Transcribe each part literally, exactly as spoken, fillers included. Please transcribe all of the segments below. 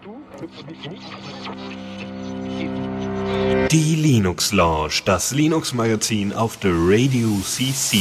Die Linux Lounge, das Linux-Magazin auf der Radio C C.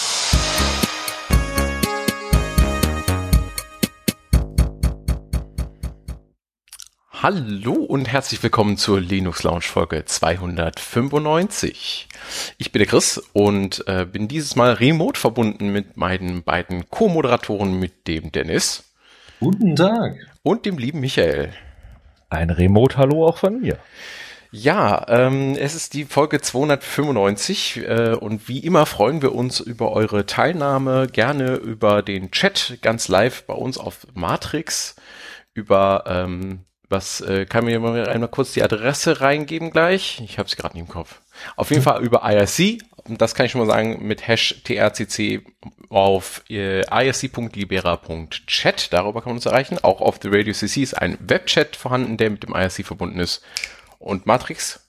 Hallo und herzlich willkommen zur Linux Lounge Folge zweihundertfünfundneunzig. Ich bin der Chris und äh, bin dieses Mal remote verbunden mit meinen beiden Co-Moderatoren, mit dem Dennis. Guten Tag. Und dem lieben Michael. Ein Remote-Hallo auch von mir. Ja, ähm, es ist die Folge zweihundertfünfundneunzig äh, und wie immer freuen wir uns über eure Teilnahme, gerne über den Chat, ganz live bei uns auf Matrix, über... Ähm, Was äh, kann mir mal einmal kurz die Adresse reingeben gleich? Ich habe es gerade nicht im Kopf. Auf jeden Fall über I R C. Das kann ich schon mal sagen mit Hash T R C C auf äh, i r c punkt libera punkt chat. Darüber kann man uns erreichen. Auch auf The Radio C C ist ein Webchat vorhanden, der mit dem I R C verbunden ist. Und Matrix?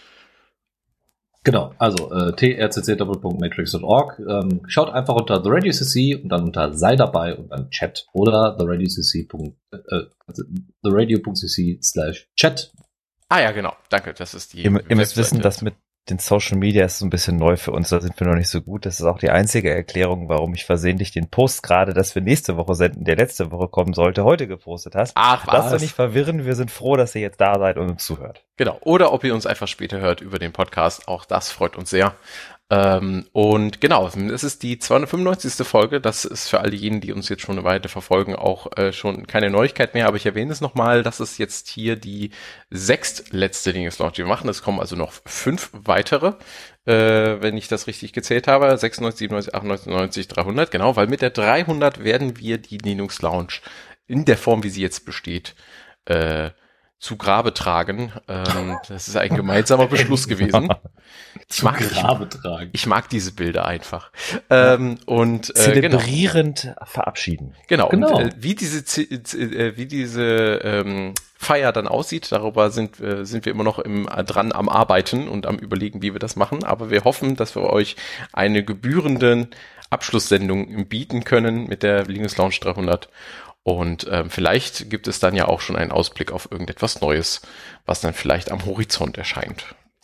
Genau, also äh, t r c c punkt matrix punkt org. Ähm, schaut einfach unter The Radio C C und dann unter Sei dabei und dann Chat oder the radio c c. Äh, the radio punkt c c slash chat. Ah ja, genau. Danke, das ist die... Ihr, ihr müsst wissen, dass mit den Social Media ist so ein bisschen neu für uns, da sind wir noch nicht so gut. Das ist auch die einzige Erklärung, warum ich versehentlich den Post gerade, dass wir nächste Woche senden, der letzte Woche kommen sollte, heute gepostet hast. Ach, was? Lasst euch nicht verwirren, wir sind froh, dass ihr jetzt da seid und uns zuhört. Genau, oder ob ihr uns einfach später hört über den Podcast, auch das freut uns sehr. Ähm, und genau, es ist die zweihundertfünfundneunzigste Folge, das ist für all diejenigen, die uns jetzt schon eine Weile verfolgen, auch äh, schon keine Neuigkeit mehr, aber ich erwähne es nochmal, das ist jetzt hier die sechstletzte Linux Lounge, die wir machen, es kommen also noch fünf weitere, äh, wenn ich das richtig gezählt habe, sechsundneunzig, siebenundneunzig, achtundneunzig, neunzig, dreihundert, genau, weil mit der dreihundert werden wir die Linux Lounge in der Form, wie sie jetzt besteht, äh, zu Grabe tragen. Ähm, das ist ein gemeinsamer Beschluss gewesen. Ich mag, zu Grabe tragen. Ich, ich mag diese Bilder einfach. Ähm, und äh, Zelebrierend genau. verabschieden. Genau. genau. Und äh, wie diese äh, wie diese ähm, Feier dann aussieht, darüber sind äh, sind wir immer noch im, dran am Arbeiten und am Überlegen, wie wir das machen. Aber wir hoffen, dass wir euch eine gebührende Abschlusssendung bieten können mit der Linux Lounge dreihundert. Und ähm, vielleicht gibt es dann ja auch schon einen Ausblick auf irgendetwas Neues, was dann vielleicht am Horizont erscheint.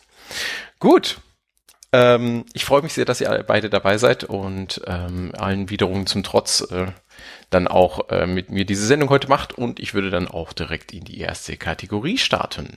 Gut, ähm, ich freue mich sehr, dass ihr beide dabei seid und ähm, allen Widerungen zum Trotz äh, dann auch äh, mit mir diese Sendung heute macht. Und ich würde dann auch direkt in die erste Kategorie starten.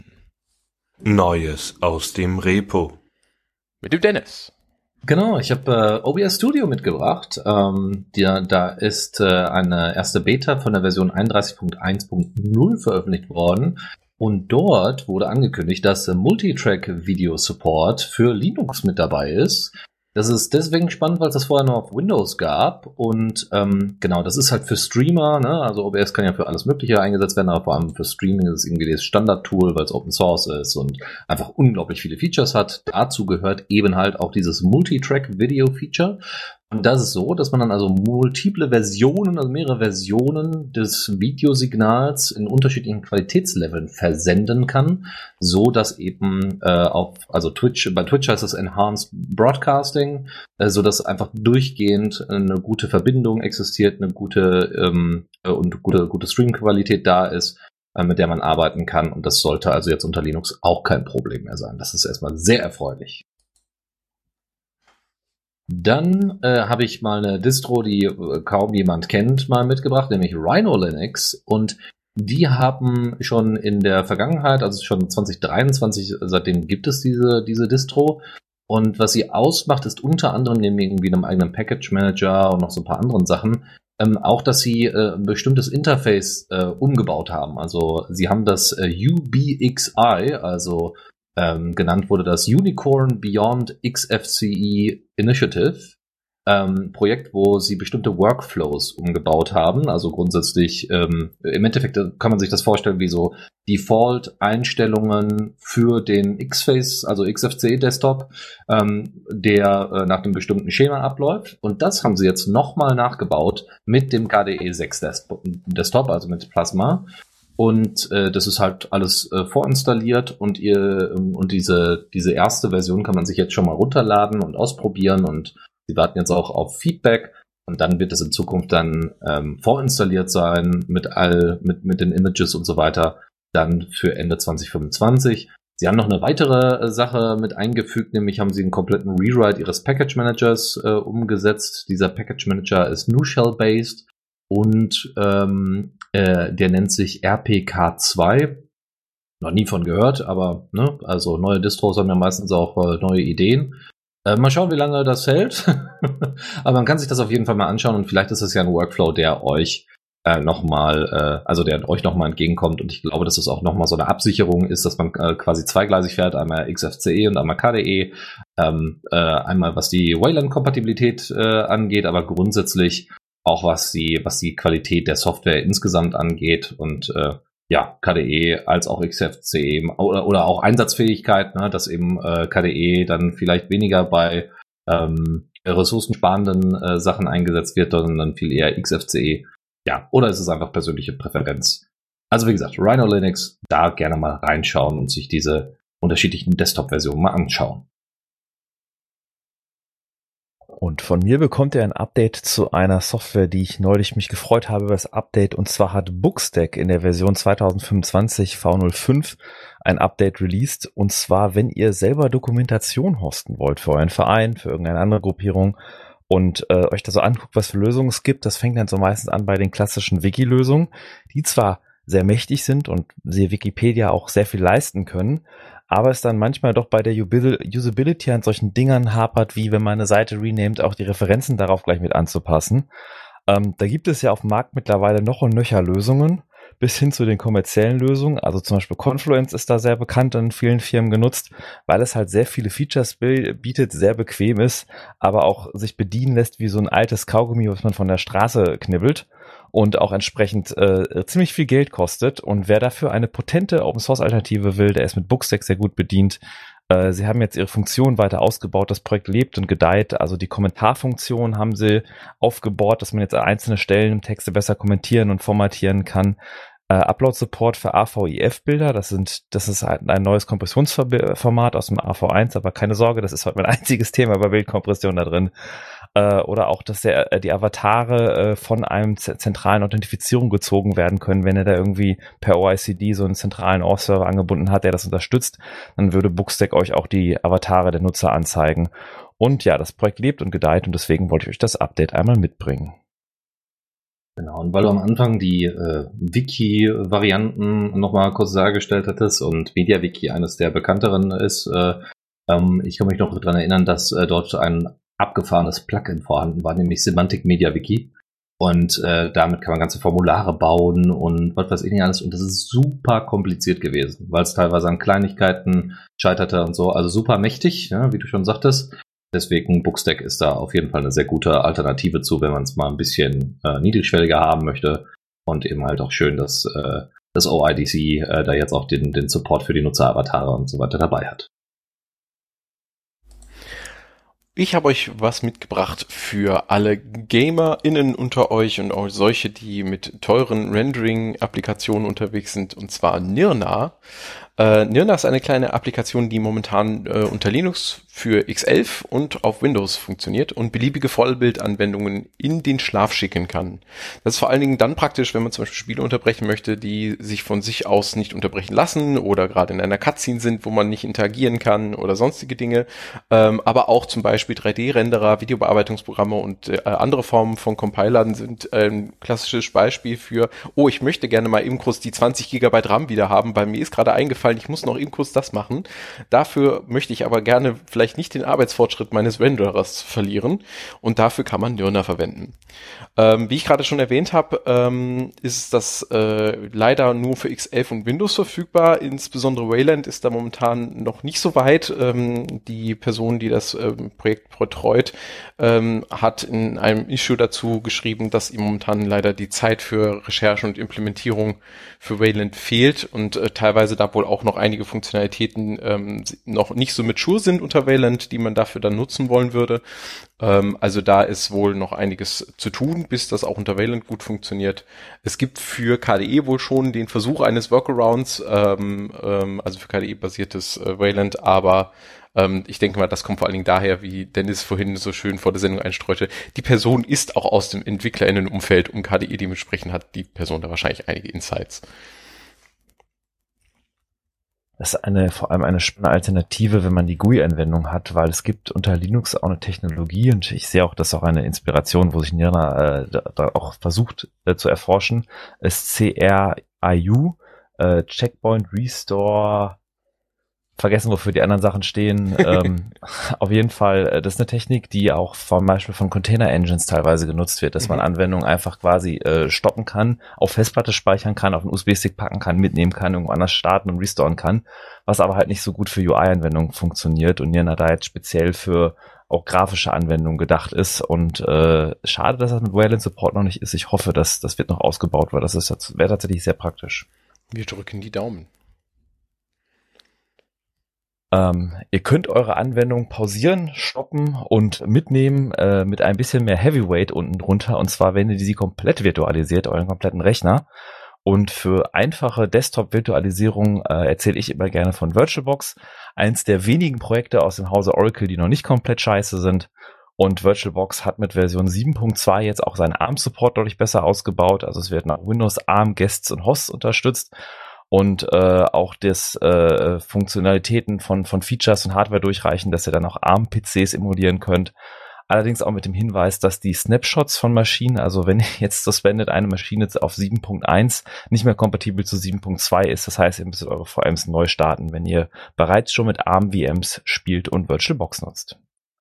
Neues aus dem Repo. Mit dem Dennis. Genau, ich habe äh, O B S Studio mitgebracht. Ähm, die, da ist äh, eine erste Beta von der Version einunddreißig Punkt eins Punkt null veröffentlicht worden. Und dort wurde angekündigt, dass äh, Multitrack-Video-Support für Linux mit dabei ist. Das ist deswegen spannend, weil es das vorher nur auf Windows gab. Und ähm, genau, das ist halt für Streamer, ne? Also O B S kann ja für alles Mögliche eingesetzt werden, aber vor allem für Streaming ist es irgendwie das Standard-Tool, weil es Open Source ist und einfach unglaublich viele Features hat. Dazu gehört eben halt auch dieses Multitrack-Video-Feature. Und das ist so, dass man dann also multiple Versionen, also mehrere Versionen des Videosignals in unterschiedlichen Qualitätsleveln versenden kann, so dass eben äh, auf, also Twitch, bei Twitch heißt es Enhanced Broadcasting, äh, so dass einfach durchgehend eine gute Verbindung existiert, eine gute ähm, und gute gute Streamqualität da ist, äh, mit der man arbeiten kann. Und das sollte also jetzt unter Linux auch kein Problem mehr sein. Das ist erstmal sehr erfreulich. Dann äh, habe ich mal eine Distro, die äh, kaum jemand kennt, mal mitgebracht, nämlich Rhino Linux. Und die haben schon in der Vergangenheit, also schon zwanzig dreiundzwanzig, seitdem gibt es diese diese Distro. Und was sie ausmacht, ist unter anderem neben irgendwie einem eigenen Package Manager und noch so ein paar anderen Sachen, ähm, auch, dass sie äh, ein bestimmtes Interface äh, umgebaut haben. Also sie haben das äh, U B X I, also Ähm, genannt wurde das Unicorn Beyond X F C E Initiative, ähm, Projekt, wo sie bestimmte Workflows umgebaut haben. Also grundsätzlich, ähm, im Endeffekt kann man sich das vorstellen wie so Default-Einstellungen für den X-Face, also X F C E-Desktop, ähm, der äh, nach einem bestimmten Schema abläuft. Und das haben sie jetzt nochmal nachgebaut mit dem K D E sechs Desktop, also mit Plasma. Und äh, das ist halt alles äh, vorinstalliert und ihr ähm, und diese diese erste Version kann man sich jetzt schon mal runterladen und ausprobieren und sie warten jetzt auch auf Feedback und dann wird es in Zukunft dann ähm, vorinstalliert sein mit all mit mit den Images und so weiter dann für Ende zwanzig fünfundzwanzig. Sie haben noch eine weitere Sache mit eingefügt, nämlich haben sie einen kompletten Rewrite ihres Package Managers äh, umgesetzt. Dieser Package Manager ist NuShell-based und ähm, äh, der nennt sich R P K zwei. Noch nie von gehört, aber ne, also neue Distros haben ja meistens auch äh, neue Ideen. Äh, mal schauen, wie lange das hält. Aber man kann sich das auf jeden Fall mal anschauen und vielleicht ist es ja ein Workflow, der euch äh, nochmal, äh, also der euch nochmal entgegenkommt und ich glaube, dass es auch nochmal so eine Absicherung ist, dass man äh, quasi zweigleisig fährt, einmal X F C E und einmal K D E, ähm, äh, einmal was die Wayland-Kompatibilität äh, angeht, aber grundsätzlich auch was die, was die Qualität der Software insgesamt angeht und äh, ja, K D E als auch X F C E oder, oder auch Einsatzfähigkeit, ne, dass eben äh, K D E dann vielleicht weniger bei ähm, ressourcensparenden äh, Sachen eingesetzt wird, sondern dann viel eher X F C E. Ja, oder ist es einfach persönliche Präferenz? Also wie gesagt, Rhino Linux, da gerne mal reinschauen und sich diese unterschiedlichen Desktop-Versionen mal anschauen. Und von mir bekommt ihr ein Update zu einer Software, die ich neulich mich gefreut habe über das Update. Und zwar hat Bookstack in der Version zwanzig fünfundzwanzig V null fünf ein Update released. Und zwar, wenn ihr selber Dokumentation hosten wollt für euren Verein, für irgendeine andere Gruppierung und äh, euch da so anguckt, was für Lösungen es gibt. Das fängt dann so meistens an bei den klassischen Wiki-Lösungen, die zwar sehr mächtig sind und sie Wikipedia auch sehr viel leisten können, aber es dann manchmal doch bei der Usability an solchen Dingern hapert, wie wenn man eine Seite renamed, auch die Referenzen darauf gleich mit anzupassen. Ähm, da gibt es ja auf dem Markt mittlerweile noch und nöcher Lösungen, bis hin zu den kommerziellen Lösungen. Also zum Beispiel Confluence ist da sehr bekannt und in vielen Firmen genutzt, weil es halt sehr viele Features bietet, sehr bequem ist, aber auch sich bedienen lässt wie so ein altes Kaugummi, was man von der Straße knibbelt. Und auch entsprechend äh, ziemlich viel Geld kostet. Und wer dafür eine potente Open-Source-Alternative will, der ist mit Bookstack sehr gut bedient. Äh, sie haben jetzt ihre Funktion weiter ausgebaut, das Projekt lebt und gedeiht. Also die Kommentarfunktion haben sie aufgebaut, dass man jetzt an einzelne Stellen im Texte besser kommentieren und formatieren kann. Äh, Upload-Support für A V I F-Bilder, das sind, das ist ein, ein neues Kompressionsformat aus dem A V eins, aber keine Sorge, das ist heute mein einziges Thema bei Bildkompression da drin. Oder auch, dass der, die Avatare äh, von einem z- zentralen Authentifizierung gezogen werden können. Wenn er da irgendwie per O I C D so einen zentralen Auth-Server angebunden hat, der das unterstützt, dann würde Bookstack euch auch die Avatare der Nutzer anzeigen. Und ja, das Projekt lebt und gedeiht und deswegen wollte ich euch das Update einmal mitbringen. Genau, und weil du am Anfang die äh, Wiki-Varianten nochmal kurz dargestellt hattest und MediaWiki eines der bekannteren ist, äh, ähm, ich kann mich noch daran erinnern, dass äh, dort ein abgefahrenes Plugin vorhanden war, nämlich Semantic MediaWiki. Und äh, damit kann man ganze Formulare bauen und was weiß ich nicht alles. Und das ist super kompliziert gewesen, weil es teilweise an Kleinigkeiten scheiterte und so. Also super mächtig, ja, wie du schon sagtest. Deswegen Bookstack ist da auf jeden Fall eine sehr gute Alternative zu, wenn man es mal ein bisschen äh, niedrigschwelliger haben möchte. Und eben halt auch schön, dass äh, das O I D C äh, da jetzt auch den, den Support für die Nutzeravatare und so weiter dabei hat. Ich habe euch was mitgebracht für alle GamerInnen unter euch und auch solche, die mit teuren Rendering-Applikationen unterwegs sind, und zwar Nirna. Äh, Nirna ist eine kleine Applikation, die momentan äh, unter Linux für X elf und auf Windows funktioniert und beliebige Vollbildanwendungen in den Schlaf schicken kann. Das ist vor allen Dingen dann praktisch, wenn man zum Beispiel Spiele unterbrechen möchte, die sich von sich aus nicht unterbrechen lassen oder gerade in einer Cutscene sind, wo man nicht interagieren kann oder sonstige Dinge. Ähm, aber auch zum Beispiel drei D-Renderer, Videobearbeitungsprogramme und äh, andere Formen von Compilern sind ein klassisches Beispiel für, oh, ich möchte gerne mal eben kurz die zwanzig Gigabyte RAM wieder haben, bei mir ist gerade eingefallen, ich muss noch eben kurz das machen. Dafür möchte ich aber gerne vielleicht nicht den Arbeitsfortschritt meines Renderers verlieren und dafür kann man Nirna verwenden. Ähm, wie ich gerade schon erwähnt habe, ähm, ist das äh, leider nur für X elf und Windows verfügbar. Insbesondere Wayland ist da momentan noch nicht so weit. Ähm, die Person, die das ähm, Projekt betreut, ähm, hat in einem Issue dazu geschrieben, dass ihm momentan leider die Zeit für Recherche und Implementierung für Wayland fehlt und äh, teilweise da wohl auch noch einige Funktionalitäten ähm, noch nicht so mature sind unter Wayland, die man dafür dann nutzen wollen würde. Ähm, also da ist wohl noch einiges zu tun, bis das auch unter Wayland gut funktioniert. Es gibt für K D E wohl schon den Versuch eines Workarounds, ähm, ähm, also für K D E-basiertes äh, Wayland, aber ähm, ich denke mal, das kommt vor allen Dingen daher, wie Dennis vorhin so schön vor der Sendung einstreute, die Person ist auch aus dem EntwicklerInnen-Umfeld um K D E, dementsprechend hat die Person da wahrscheinlich einige Insights. Das ist eine, vor allem eine spannende Alternative, wenn man die G U I-Anwendung hat, weil es gibt unter Linux auch eine Technologie und ich sehe auch, das ist auch eine Inspiration, wo sich Nirna äh, da, da auch versucht äh, zu erforschen, ist C R I U, äh, Checkpoint Restore, vergessen, wofür die anderen Sachen stehen. ähm, auf jeden Fall, das ist eine Technik, die auch zum Beispiel von Container-Engines teilweise genutzt wird, dass mhm. man Anwendungen einfach quasi äh, stoppen kann, auf Festplatte speichern kann, auf einen U S B-Stick packen kann, mitnehmen kann, irgendwo anders starten und restoren kann, was aber halt nicht so gut für U I-Anwendungen funktioniert und Nirna da jetzt speziell für auch grafische Anwendungen gedacht ist und äh, schade, dass das mit Wayland Support noch nicht ist. Ich hoffe, dass das wird noch ausgebaut, weil das ist wäre tatsächlich sehr praktisch. Wir drücken die Daumen. Ähm, ihr könnt eure Anwendung pausieren, stoppen und mitnehmen äh, mit ein bisschen mehr Heavyweight unten drunter. Und zwar, wenn ihr sie komplett virtualisiert, euren kompletten Rechner. Und für einfache Desktop-Virtualisierung äh, erzähle ich immer gerne von VirtualBox. Eins der wenigen Projekte aus dem Hause Oracle, die noch nicht komplett scheiße sind. Und VirtualBox hat mit Version sieben Punkt zwei jetzt auch seinen A R M-Support deutlich besser ausgebaut. Also es wird nach Windows, A R M, Guests und Hosts unterstützt. Und äh, auch das äh, Funktionalitäten von von Features und Hardware durchreichen, dass ihr dann auch A R M-P Cs emulieren könnt. Allerdings auch mit dem Hinweis, dass die Snapshots von Maschinen, also wenn ihr jetzt suspendet eine Maschine auf sieben Punkt eins, nicht mehr kompatibel zu sieben Punkt zwei ist. Das heißt, ihr müsst eure V Ms neu starten, wenn ihr bereits schon mit A R M-V Ms spielt und VirtualBox nutzt.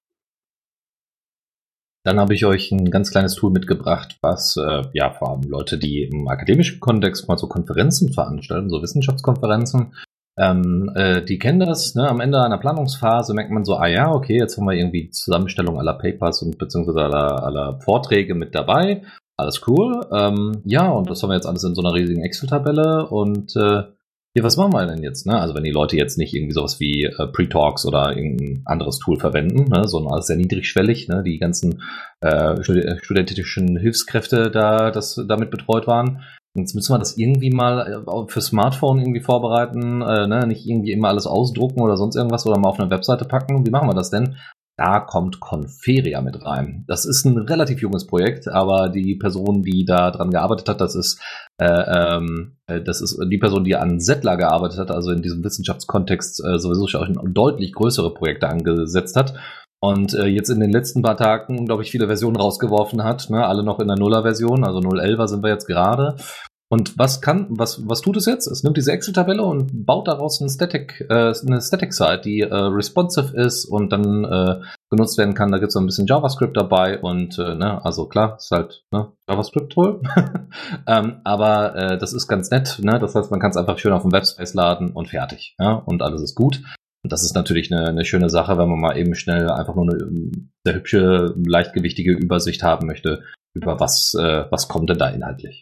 Dann habe ich euch ein ganz kleines Tool mitgebracht, was äh, ja vor allem Leute, die im akademischen Kontext mal so Konferenzen veranstalten, so Wissenschaftskonferenzen, ähm, äh, die kennen das. Ne? Am Ende einer Planungsphase merkt man so, ah ja, okay, jetzt haben wir irgendwie Zusammenstellung aller Papers und beziehungsweise aller, aller Vorträge mit dabei. Alles cool. Ähm, ja, und das haben wir jetzt alles in so einer riesigen Excel-Tabelle und äh, ja, was machen wir denn jetzt? Ne? Also wenn die Leute jetzt nicht irgendwie sowas wie äh, Pre-Talks oder irgendein anderes Tool verwenden, ne? sondern alles sehr niedrigschwellig, ne? Die ganzen äh, studentischen Hilfskräfte da das damit betreut waren. Jetzt müssen wir das irgendwie mal für Smartphone irgendwie vorbereiten, äh, ne? Nicht irgendwie immer alles ausdrucken oder sonst irgendwas oder mal auf eine Webseite packen. Wie machen wir das denn? Da kommt Conferia mit rein. Das ist ein relativ junges Projekt, aber die Person, die da dran gearbeitet hat, das ist äh, ähm, das ist die Person, die an Zettler gearbeitet hat, also in diesem Wissenschaftskontext äh, sowieso schon deutlich größere Projekte angesetzt hat und äh, jetzt in den letzten paar Tagen, glaube ich, viele Versionen rausgeworfen hat, ne? Alle noch in der Nuller-Version, also null Punkt elf sind wir jetzt gerade. Und was kann, was, was tut es jetzt? Es nimmt diese Excel-Tabelle und baut daraus eine Static, äh, eine Static-Site, die äh, responsive ist und dann äh, genutzt werden kann. Da gibt es so ein bisschen JavaScript dabei und äh, ne, also klar, ist halt ne, JavaScript wohl. ähm, aber äh, das ist ganz nett. Ne? Das heißt, man kann es einfach schön auf dem Webspace laden und fertig. Ja? Und alles ist gut. Und das ist natürlich eine, eine schöne Sache, wenn man mal eben schnell einfach nur eine sehr hübsche, leichtgewichtige Übersicht haben möchte über was, äh, was kommt denn da inhaltlich.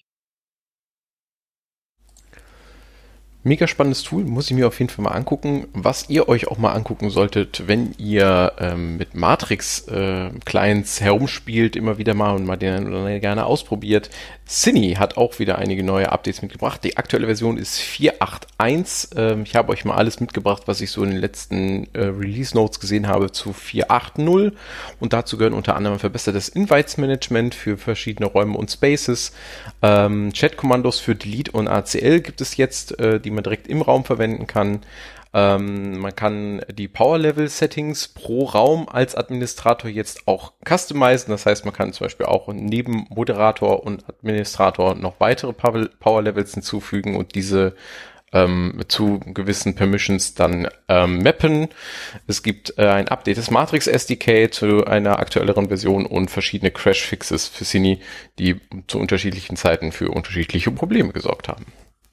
Mega spannendes Tool, muss ich mir auf jeden Fall mal angucken. Was ihr euch auch mal angucken solltet, wenn ihr ähm, mit Matrix-Clients äh, herumspielt, immer wieder mal und mal den oder gerne ausprobiert. Cine hat auch wieder einige neue Updates mitgebracht. Die aktuelle Version ist vier Punkt acht Punkt eins. Ähm, ich habe euch mal alles mitgebracht, was ich so in den letzten äh, Release-Notes gesehen habe zu vier Punkt acht Punkt null. Und dazu gehören unter anderem verbessertes Invites-Management für verschiedene Räume und Spaces. Ähm, Chat-Kommandos für Delete und A C L gibt es jetzt, äh, die man direkt im Raum verwenden kann. Ähm, man kann die Power-Level-Settings pro Raum als Administrator jetzt auch customizen. Das heißt, man kann zum Beispiel auch neben Moderator und Administrator noch weitere Power-Levels hinzufügen und diese ähm, zu gewissen Permissions dann ähm, mappen. Es gibt äh, ein Update des Matrix S D K zu einer aktuelleren Version und verschiedene Crash-Fixes für Cine, die zu unterschiedlichen Zeiten für unterschiedliche Probleme gesorgt haben.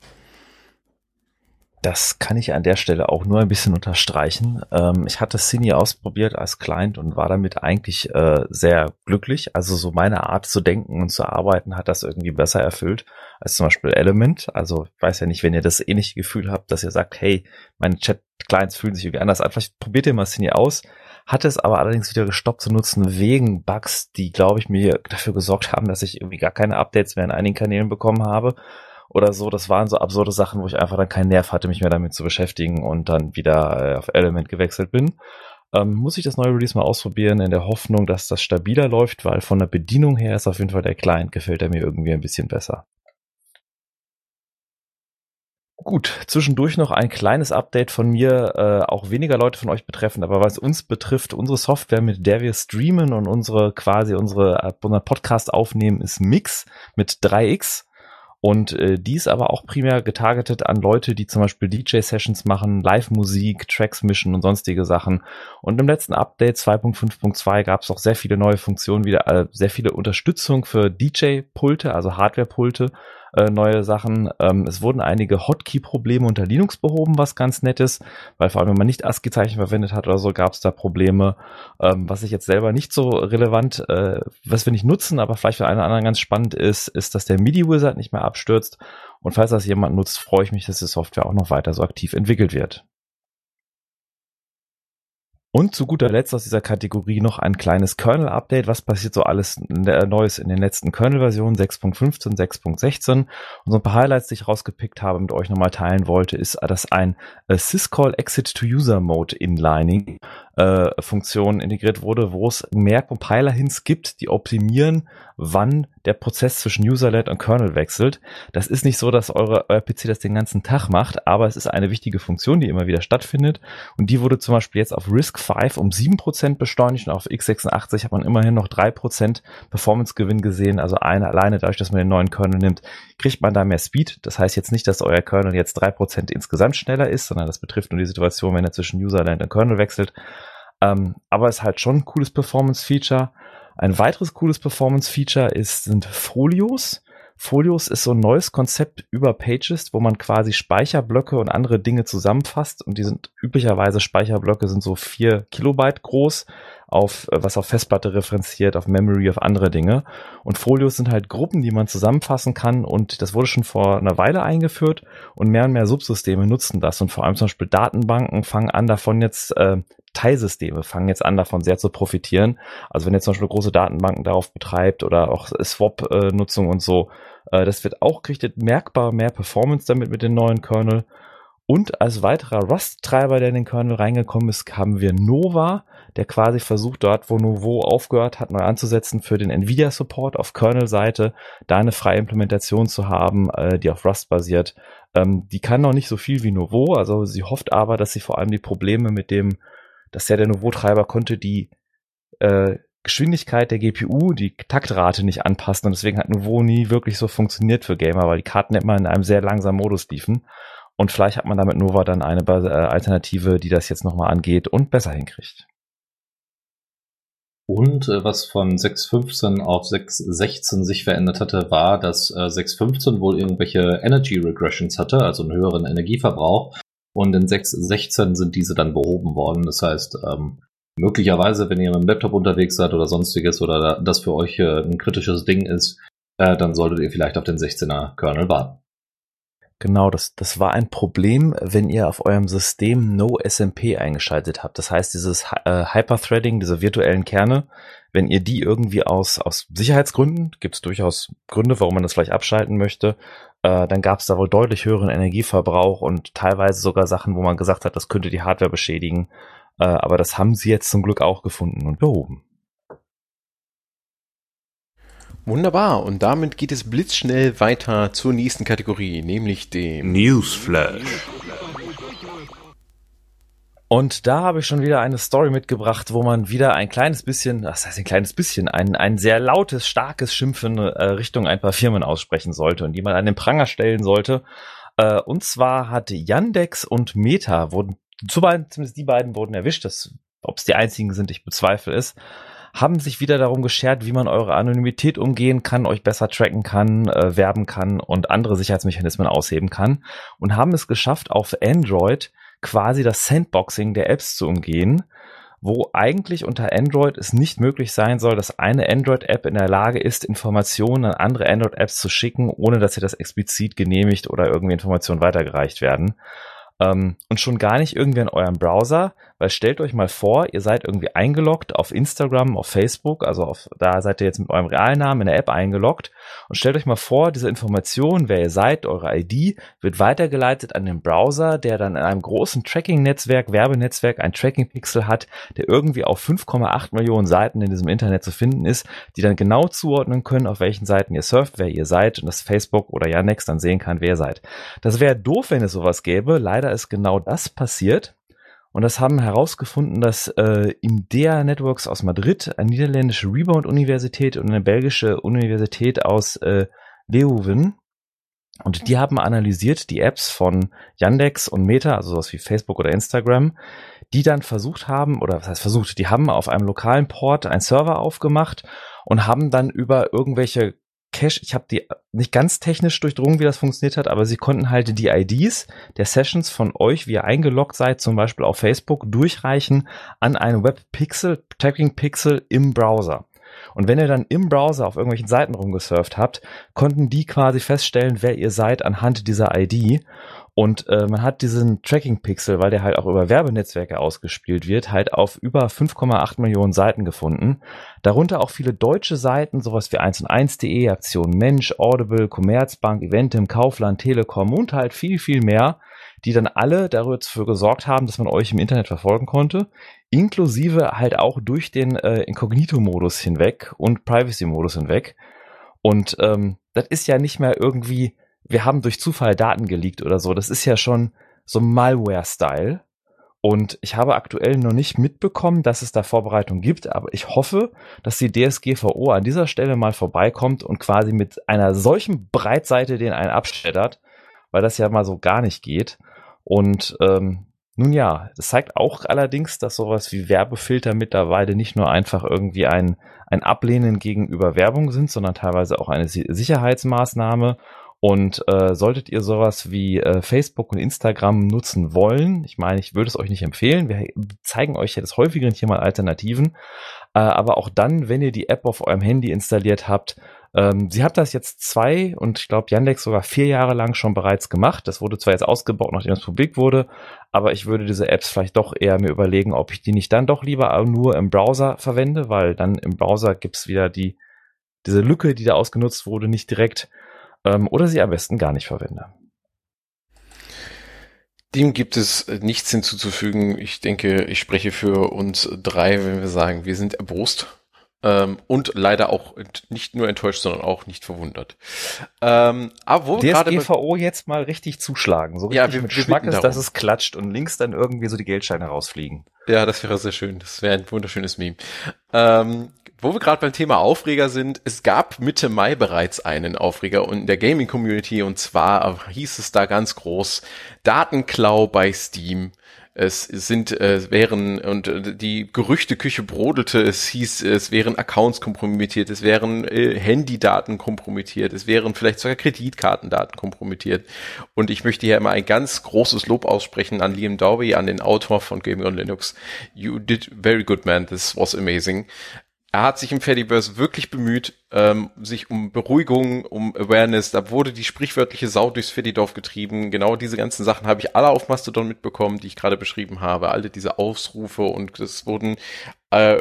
Das kann ich an der Stelle auch nur ein bisschen unterstreichen. Ähm, ich hatte Cine ausprobiert als Client und war damit eigentlich äh, sehr glücklich. Also so meine Art zu denken und zu arbeiten hat das irgendwie besser erfüllt als zum Beispiel Element. Also ich weiß ja nicht, wenn ihr das ähnliche Gefühl habt, dass ihr sagt, hey, meine Chat-Clients fühlen sich irgendwie anders an. Vielleicht probiert ihr mal Cine aus. Hatte es aber allerdings wieder gestoppt zu nutzen wegen Bugs, die, glaube ich, mir dafür gesorgt haben, dass ich irgendwie gar keine Updates mehr in einigen Kanälen bekommen habe. Oder so, das waren so absurde Sachen, wo ich einfach dann keinen Nerv hatte, mich mehr damit zu beschäftigen und dann wieder äh, auf Element gewechselt bin. Ähm, muss ich das neue Release mal ausprobieren, in der Hoffnung, dass das stabiler läuft, weil von der Bedienung her ist auf jeden Fall der Client, gefällt er mir irgendwie ein bisschen besser. Gut, zwischendurch noch ein kleines Update von mir, äh, auch weniger Leute von euch betreffend, aber was uns betrifft, unsere Software, mit der wir streamen und unsere quasi unsere unseren Podcast aufnehmen, ist Mix mit drei X. Und äh, die ist aber auch primär getargetet an Leute, die zum Beispiel D J-Sessions machen, Live-Musik, Tracks mischen und sonstige Sachen. Und im letzten Update zwei Punkt fünf Punkt zwei gab es auch sehr viele neue Funktionen, wieder äh, sehr viele Unterstützung für D J-Pulte, also Hardware-Pulte, äh, neue Sachen. Ähm, es wurden einige Hotkey-Probleme unter Linux behoben, was ganz nett ist, weil vor allem, wenn man nicht ASCII-Zeichen verwendet hat oder so, gab es da Probleme, ähm, was ich jetzt selber nicht so relevant, äh, was wir nicht nutzen, aber vielleicht für einen oder anderen ganz spannend ist, ist, dass der MIDI-Wizard nicht mehr abstürzt. Und falls das jemand nutzt, freue ich mich, dass die Software auch noch weiter so aktiv entwickelt wird. Und zu guter Letzt aus dieser Kategorie noch ein kleines Kernel-Update. Was passiert so alles Neues in den letzten Kernel-Versionen sechs Punkt fünfzehn, sechs Punkt sechzehn? Und so ein paar Highlights, die ich rausgepickt habe, mit euch nochmal teilen wollte, ist, dass ein äh, Syscall Exit to User Mode Inlining äh, Funktion integriert wurde, wo es mehr Compiler-Hints gibt, die optimieren, wann der Prozess zwischen Userlet und Kernel wechselt. Das ist nicht so, dass eure, euer P C das den ganzen Tag macht, aber es ist eine wichtige Funktion, die immer wieder stattfindet. Und die wurde zum Beispiel jetzt auf RISC fünf um sieben Prozent beschleunigt und auf x sechsundachtzig hat man immerhin noch drei Prozent Performance-Gewinn gesehen. Also eine, alleine dadurch, dass man den neuen Kernel nimmt, kriegt man da mehr Speed. Das heißt jetzt nicht, dass euer Kernel jetzt drei Prozent insgesamt schneller ist, sondern das betrifft nur die Situation, wenn er zwischen Userland und Kernel wechselt. Ähm, aber es ist halt schon ein cooles Performance-Feature. Ein weiteres cooles Performance-Feature ist, sind Folios. Folios ist so ein neues Konzept über Pages, wo man quasi Speicherblöcke und andere Dinge zusammenfasst. Und die sind üblicherweise, Speicherblöcke sind so vier Kilobyte groß, auf was auf Festplatte referenziert, auf Memory, auf andere Dinge. Und Folios sind halt Gruppen, die man zusammenfassen kann. Und das wurde schon vor einer Weile eingeführt. Und mehr und mehr Subsysteme nutzen das. Und vor allem zum Beispiel Datenbanken fangen an, davon jetzt äh, Teilsysteme fangen jetzt an, davon sehr zu profitieren. Also wenn ihr zum Beispiel große Datenbanken darauf betreibt oder auch Swap-Nutzung und so, äh, das wird auch, kriegt ihr merkbar mehr Performance damit mit dem neuen Kernel. Und als weiterer Rust-Treiber, der in den Kernel reingekommen ist, haben wir Nova, der quasi versucht, dort, wo Nouveau aufgehört hat, neu anzusetzen, für den NVIDIA-Support auf Kernel-Seite, da eine freie Implementation zu haben, äh, die auf Rust basiert. Ähm, die kann noch nicht so viel wie Nouveau, also sie hofft aber, dass sie vor allem die Probleme mit dem, dass ja der Nouveau-Treiber konnte die äh, Geschwindigkeit der G P U, die Taktrate nicht anpassen und deswegen hat Nouveau nie wirklich so funktioniert für Gamer, weil die Karten immer in einem sehr langsamen Modus liefen. Und vielleicht hat man damit Nova dann eine äh, Alternative, die das jetzt nochmal angeht und besser hinkriegt. Und äh, was von sechs Punkt fünfzehn auf sechs Punkt sechzehn sich verändert hatte, war, dass äh, sechs Punkt fünfzehn wohl irgendwelche Energy Regressions hatte, also einen höheren Energieverbrauch. Und in sechs Punkt sechzehn sind diese dann behoben worden. Das heißt, ähm, möglicherweise, wenn ihr mit dem Laptop unterwegs seid oder sonstiges oder das für euch äh, ein kritisches Ding ist, äh, dann solltet ihr vielleicht auf den sechzehner Kernel warten. Genau, das, das war ein Problem, wenn ihr auf eurem System No S M P eingeschaltet habt. Das heißt, dieses äh, Hyperthreading, diese virtuellen Kerne, wenn ihr die irgendwie aus, aus Sicherheitsgründen, gibt es durchaus Gründe, warum man das vielleicht abschalten möchte, äh, dann gab es da wohl deutlich höheren Energieverbrauch und teilweise sogar Sachen, wo man gesagt hat, das könnte die Hardware beschädigen. Äh, aber das haben sie jetzt zum Glück auch gefunden und behoben. Wunderbar, und damit geht es blitzschnell weiter zur nächsten Kategorie, nämlich dem Newsflash. Und da habe ich schon wieder eine Story mitgebracht, wo man wieder ein kleines bisschen, das heißt ein kleines bisschen, ein, ein sehr lautes, starkes Schimpfen äh, Richtung ein paar Firmen aussprechen sollte und die man an den Pranger stellen sollte. Äh, und zwar hat Yandex und Meta, wurden, zumindest die beiden wurden erwischt, ob es die einzigen sind, ich bezweifle es, haben sich wieder darum geschert, wie man eure Anonymität umgehen kann, euch besser tracken kann, äh, werben kann und andere Sicherheitsmechanismen ausheben kann und haben es geschafft, auf Android quasi das Sandboxing der Apps zu umgehen, wo eigentlich unter Android es nicht möglich sein soll, dass eine Android-App in der Lage ist, Informationen an andere Android-Apps zu schicken, ohne dass ihr das explizit genehmigt oder irgendwie Informationen weitergereicht werden. Um, und schon gar nicht irgendwie in eurem Browser, weil stellt euch mal vor, ihr seid irgendwie eingeloggt auf Instagram, auf Facebook, also auf, da seid ihr jetzt mit eurem Realnamen in der App eingeloggt und stellt euch mal vor, diese Information, wer ihr seid, eure I D, wird weitergeleitet an den Browser, der dann in einem großen Tracking-Netzwerk, Werbenetzwerk, ein Tracking-Pixel hat, der irgendwie auf fünf Komma acht Millionen Seiten in diesem Internet zu finden ist, die dann genau zuordnen können, auf welchen Seiten ihr surft, wer ihr seid und das Facebook oder Yandex dann sehen kann, wer ihr seid. Das wäre doof, wenn es sowas gäbe. Leider ist genau das passiert. Und das haben herausgefunden, dass äh, Indea Networks aus Madrid, eine niederländische Rebound-Universität und eine belgische Universität aus äh, Leuven. Und die haben analysiert die Apps von Yandex und Meta, also sowas wie Facebook oder Instagram, die dann versucht haben, oder was heißt versucht, die haben auf einem lokalen Port einen Server aufgemacht und haben dann über irgendwelche Cache, ich habe die nicht ganz technisch durchdrungen, wie das funktioniert hat, aber sie konnten halt die I Ds der Sessions von euch, wie ihr eingeloggt seid, zum Beispiel auf Facebook, durchreichen an einen Webpixel, Tracking-Pixel im Browser. Und wenn ihr dann im Browser auf irgendwelchen Seiten rumgesurft habt, konnten die quasi feststellen, wer ihr seid anhand dieser I D. Und äh, man hat diesen Tracking-Pixel, weil der halt auch über Werbenetzwerke ausgespielt wird, halt auf über fünf Komma acht Millionen Seiten gefunden. Darunter auch viele deutsche Seiten, sowas wie eins und eins punkt de, Aktion Mensch, Audible, Commerzbank, Eventim, Kaufland, Telekom und halt viel, viel mehr, die dann alle dafür gesorgt haben, dass man euch im Internet verfolgen konnte, inklusive halt auch durch den äh, Inkognito-Modus hinweg und Privacy-Modus hinweg. Und ähm, das ist ja nicht mehr irgendwie, wir haben durch Zufall Daten geleakt oder so. Das ist ja schon so Malware-Style. Und ich habe aktuell noch nicht mitbekommen, dass es da Vorbereitungen gibt, aber ich hoffe, dass die D S G V O an dieser Stelle mal vorbeikommt und quasi mit einer solchen Breitseite den einen abschädert, weil das ja mal so gar nicht geht. Und ähm, nun ja, das zeigt auch allerdings, dass sowas wie Werbefilter mittlerweile nicht nur einfach irgendwie ein, ein Ablehnen gegenüber Werbung sind, sondern teilweise auch eine Sicherheitsmaßnahme. Und äh, solltet ihr sowas wie äh, Facebook und Instagram nutzen wollen, ich meine, ich würde es euch nicht empfehlen, wir zeigen euch ja des Häufigeren hier mal Alternativen, äh, aber auch dann, wenn ihr die App auf eurem Handy installiert habt, ähm, sie hat das jetzt zwei und ich glaube Yandex sogar vier Jahre lang schon bereits gemacht, das wurde zwar jetzt ausgebaut, nachdem es publik wurde, aber ich würde diese Apps vielleicht doch eher mir überlegen, ob ich die nicht dann doch lieber nur im Browser verwende, weil dann im Browser gibt's wieder die diese Lücke, die da ausgenutzt wurde, nicht direkt, oder sie am besten gar nicht verwende. Dem gibt es nichts hinzuzufügen. Ich denke, ich spreche für uns drei, wenn wir sagen, wir sind erbost ähm, und leider auch nicht nur enttäuscht, sondern auch nicht verwundert. Ähm, aber wo D S G V O jetzt mal richtig zuschlagen, so richtig ja, wir, mit wir Geschmack ist, darum. dass es klatscht und links dann irgendwie so die Geldscheine rausfliegen. Ja, das wäre sehr schön. Das wäre ein wunderschönes Meme. Ähm, Wo wir gerade beim Thema Aufreger sind, es gab Mitte Mai bereits einen Aufreger in der Gaming-Community und zwar hieß es da ganz groß, Datenklau bei Steam. Es sind, äh, wären, und äh, die Gerüchteküche brodelte, es hieß, es wären Accounts kompromittiert, es wären äh, Handydaten kompromittiert, es wären vielleicht sogar Kreditkartendaten kompromittiert. Und ich möchte hier immer ein ganz großes Lob aussprechen an Liam Dowey, an den Autor von Gaming on Linux. You did very good, man, this was amazing. Er hat sich im Fediverse wirklich bemüht, ähm, sich um Beruhigung, um Awareness, da wurde die sprichwörtliche Sau durchs Fedidorf getrieben. Genau diese ganzen Sachen habe ich alle auf Mastodon mitbekommen, die ich gerade beschrieben habe. Alle diese Ausrufe und es wurden äh,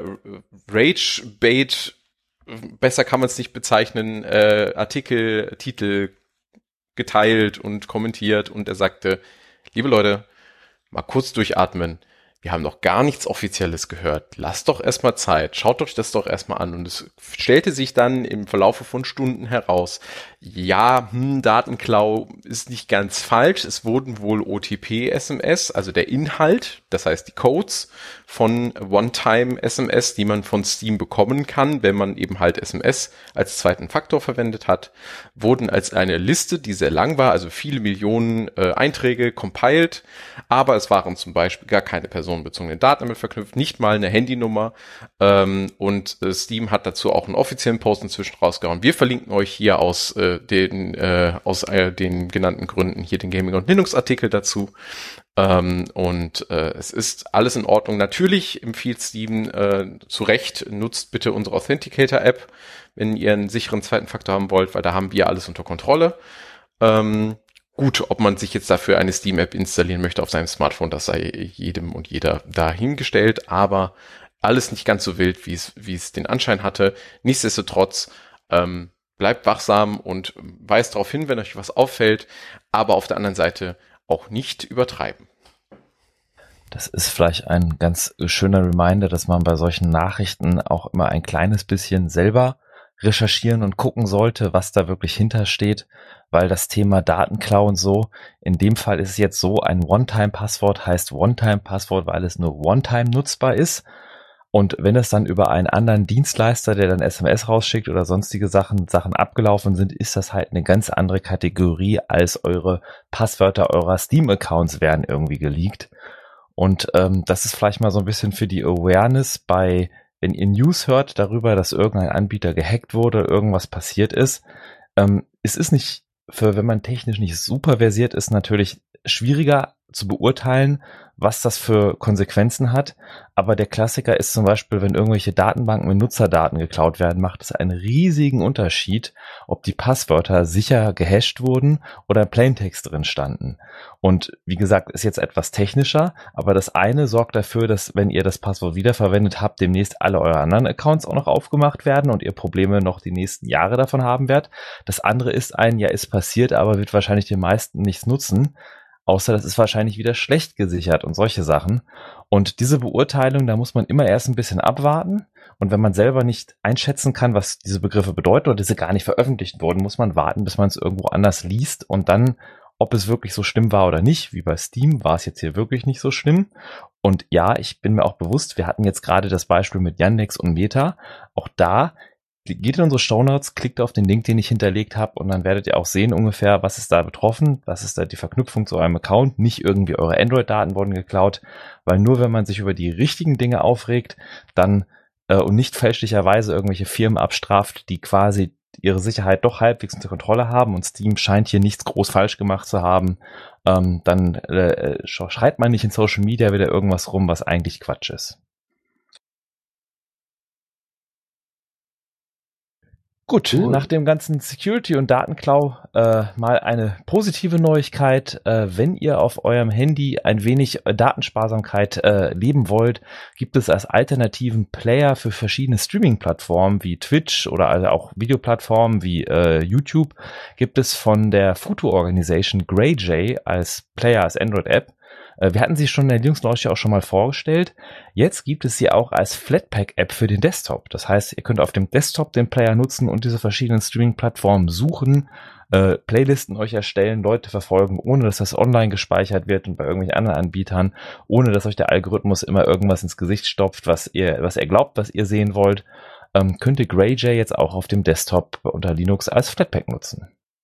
Rage-Bait, besser kann man es nicht bezeichnen, äh, Artikel, Titel geteilt und kommentiert und er sagte, liebe Leute, mal kurz durchatmen. Wir haben noch gar nichts Offizielles gehört. Lasst doch erstmal Zeit. Schaut euch das doch erstmal an. Und es stellte sich dann im Verlaufe von Stunden heraus, ja, hm, Datenklau ist nicht ganz falsch. Es wurden wohl O T P-S M S, also der Inhalt, das heißt die Codes von One-Time-S M S, die man von Steam bekommen kann, wenn man eben halt S M S als zweiten Faktor verwendet hat, wurden als eine Liste, die sehr lang war, also viele Millionen äh, Einträge compiled, aber es waren zum Beispiel gar keine personenbezogenen Daten damit verknüpft, nicht mal eine Handynummer ähm, und äh, Steam hat dazu auch einen offiziellen Post inzwischen rausgehauen. Wir verlinken euch hier aus äh, den äh, aus äh, den genannten Gründen hier den Gaming und Linux Artikel dazu. Ähm, und äh, es ist alles in Ordnung. Natürlich empfiehlt Steam äh, zu Recht, nutzt bitte unsere Authenticator-App, wenn ihr einen sicheren zweiten Faktor haben wollt, weil da haben wir alles unter Kontrolle. Ähm, gut, ob man sich jetzt dafür eine Steam-App installieren möchte auf seinem Smartphone, das sei jedem und jeder dahingestellt, aber alles nicht ganz so wild, wie es wie es den Anschein hatte. Nichtsdestotrotz, ähm, bleibt wachsam und weist darauf hin, wenn euch was auffällt, aber auf der anderen Seite auch nicht übertreiben. Das ist vielleicht ein ganz schöner Reminder, dass man bei solchen Nachrichten auch immer ein kleines bisschen selber recherchieren und gucken sollte, was da wirklich hintersteht, weil das Thema Datenklau und so, in dem Fall ist es jetzt so, ein One-Time-Passwort heißt One-Time-Passwort, weil es nur One-Time nutzbar ist. Und wenn es dann über einen anderen Dienstleister, der dann S M S rausschickt oder sonstige Sachen, Sachen abgelaufen sind, ist das halt eine ganz andere Kategorie, als eure Passwörter eurer Steam-Accounts werden irgendwie geleakt. Und ähm, das ist vielleicht mal so ein bisschen für die Awareness bei, wenn ihr News hört darüber, dass irgendein Anbieter gehackt wurde, irgendwas passiert ist. Ähm, es ist nicht, für wenn man technisch nicht super versiert ist, natürlich schwieriger zu beurteilen, was das für Konsequenzen hat. Aber der Klassiker ist zum Beispiel, wenn irgendwelche Datenbanken mit Nutzerdaten geklaut werden, macht es einen riesigen Unterschied, ob die Passwörter sicher gehasht wurden oder im Plaintext drin standen. Und wie gesagt, ist jetzt etwas technischer, aber das eine sorgt dafür, dass, wenn ihr das Passwort wiederverwendet habt, demnächst alle eure anderen Accounts auch noch aufgemacht werden und ihr Probleme noch die nächsten Jahre davon haben werdet. Das andere ist ein, ja, ist passiert, aber wird wahrscheinlich den meisten nichts nutzen. Außer das ist wahrscheinlich wieder schlecht gesichert und solche Sachen. Und diese Beurteilung, da muss man immer erst ein bisschen abwarten. Und wenn man selber nicht einschätzen kann, was diese Begriffe bedeuten oder diese gar nicht veröffentlicht wurden, muss man warten, bis man es irgendwo anders liest und dann, ob es wirklich so schlimm war oder nicht. Wie bei Steam war es jetzt hier wirklich nicht so schlimm. Und ja, ich bin mir auch bewusst, wir hatten jetzt gerade das Beispiel mit Yandex und Meta. Auch da geht in unsere Shownotes, klickt auf den Link, den ich hinterlegt habe und dann werdet ihr auch sehen ungefähr, was ist da betroffen, was ist da die Verknüpfung zu eurem Account. Nicht irgendwie eure Android-Daten wurden geklaut, weil nur wenn man sich über die richtigen Dinge aufregt, dann äh, und nicht fälschlicherweise irgendwelche Firmen abstraft, die quasi ihre Sicherheit doch halbwegs unter Kontrolle haben und Steam scheint hier nichts groß falsch gemacht zu haben, ähm, dann äh, schreibt man nicht in Social Media wieder irgendwas rum, was eigentlich Quatsch ist. Gut, cool. Nach dem ganzen Security- und Datenklau äh, mal eine positive Neuigkeit. Äh, wenn ihr auf eurem Handy ein wenig Datensparsamkeit äh, leben wollt, gibt es als alternativen Player für verschiedene Streaming-Plattformen wie Twitch oder also auch Videoplattformen wie äh, YouTube, gibt es von der Futu-Organisation Greyjay als Player, als Android-App. Wir hatten sie schon in der Linux-Launch ja auch schon mal vorgestellt. Jetzt gibt es sie auch als Flatpak-App für den Desktop. Das heißt, ihr könnt auf dem Desktop den Player nutzen und diese verschiedenen Streaming-Plattformen suchen, äh, Playlisten euch erstellen, Leute verfolgen, ohne dass das online gespeichert wird und bei irgendwelchen anderen Anbietern, ohne dass euch der Algorithmus immer irgendwas ins Gesicht stopft, was ihr, was er glaubt, was ihr sehen wollt. Ähm, könnt ihr Greyjay jetzt auch auf dem Desktop unter Linux als Flatpak nutzen.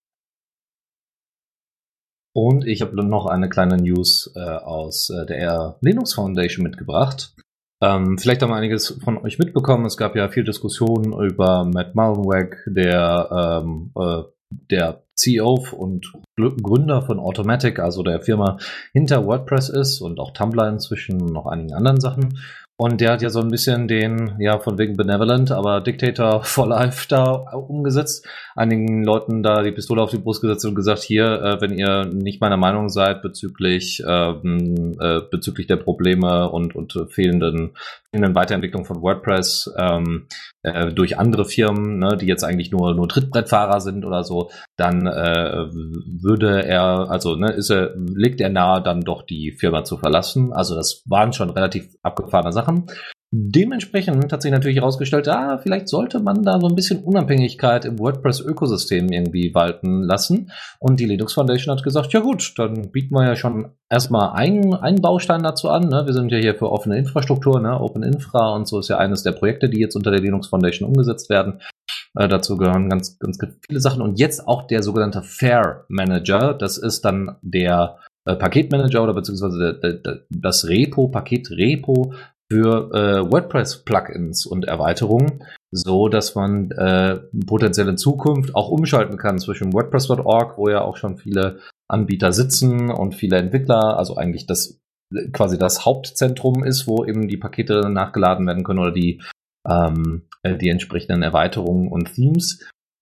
Und ich habe noch eine kleine News äh, aus äh, der Linux Foundation mitgebracht. Ähm, vielleicht haben einiges von euch mitbekommen. Es gab ja viel Diskussionen über Matt Mullenweg, der, ähm, äh, der C E O und Gründer von Automattic, also der Firma hinter WordPress ist und auch Tumblr inzwischen und noch einigen anderen Sachen. Und der hat ja so ein bisschen den, ja, von wegen Benevolent, aber Dictator for Life da umgesetzt. Einigen Leuten da die Pistole auf die Brust gesetzt und gesagt, hier, äh, wenn ihr nicht meiner Meinung seid bezüglich ähm, äh, bezüglich der Probleme und und fehlenden, fehlenden Weiterentwicklung von WordPress ähm, äh, durch andere Firmen, ne, die jetzt eigentlich nur nur Trittbrettfahrer sind oder so, dann äh, würde er, also ne, ist er, legt er nahe, dann doch die Firma zu verlassen. Also das waren schon relativ abgefahrene Sachen. Dementsprechend hat sich natürlich herausgestellt, ah, vielleicht sollte man da so ein bisschen Unabhängigkeit im WordPress-Ökosystem irgendwie walten lassen. Und die Linux Foundation hat gesagt, ja gut, dann bieten wir ja schon erstmal einen, einen Baustein dazu an. Ne? Wir sind ja hier für offene Infrastruktur, ne? Open Infra und so ist ja eines der Projekte, die jetzt unter der Linux Foundation umgesetzt werden. Äh, dazu gehören ganz, ganz viele Sachen. Und jetzt auch der sogenannte Fair Manager. Das ist dann der äh, Paketmanager oder beziehungsweise der, der, das Repo, Paket-Repo für äh, WordPress-Plugins und Erweiterungen, so dass man äh, potenziell in Zukunft auch umschalten kann zwischen WordPress Punkt org, wo ja auch schon viele Anbieter sitzen und viele Entwickler, also eigentlich das quasi das Hauptzentrum ist, wo eben die Pakete nachgeladen werden können oder die ähm, die entsprechenden Erweiterungen und Themes.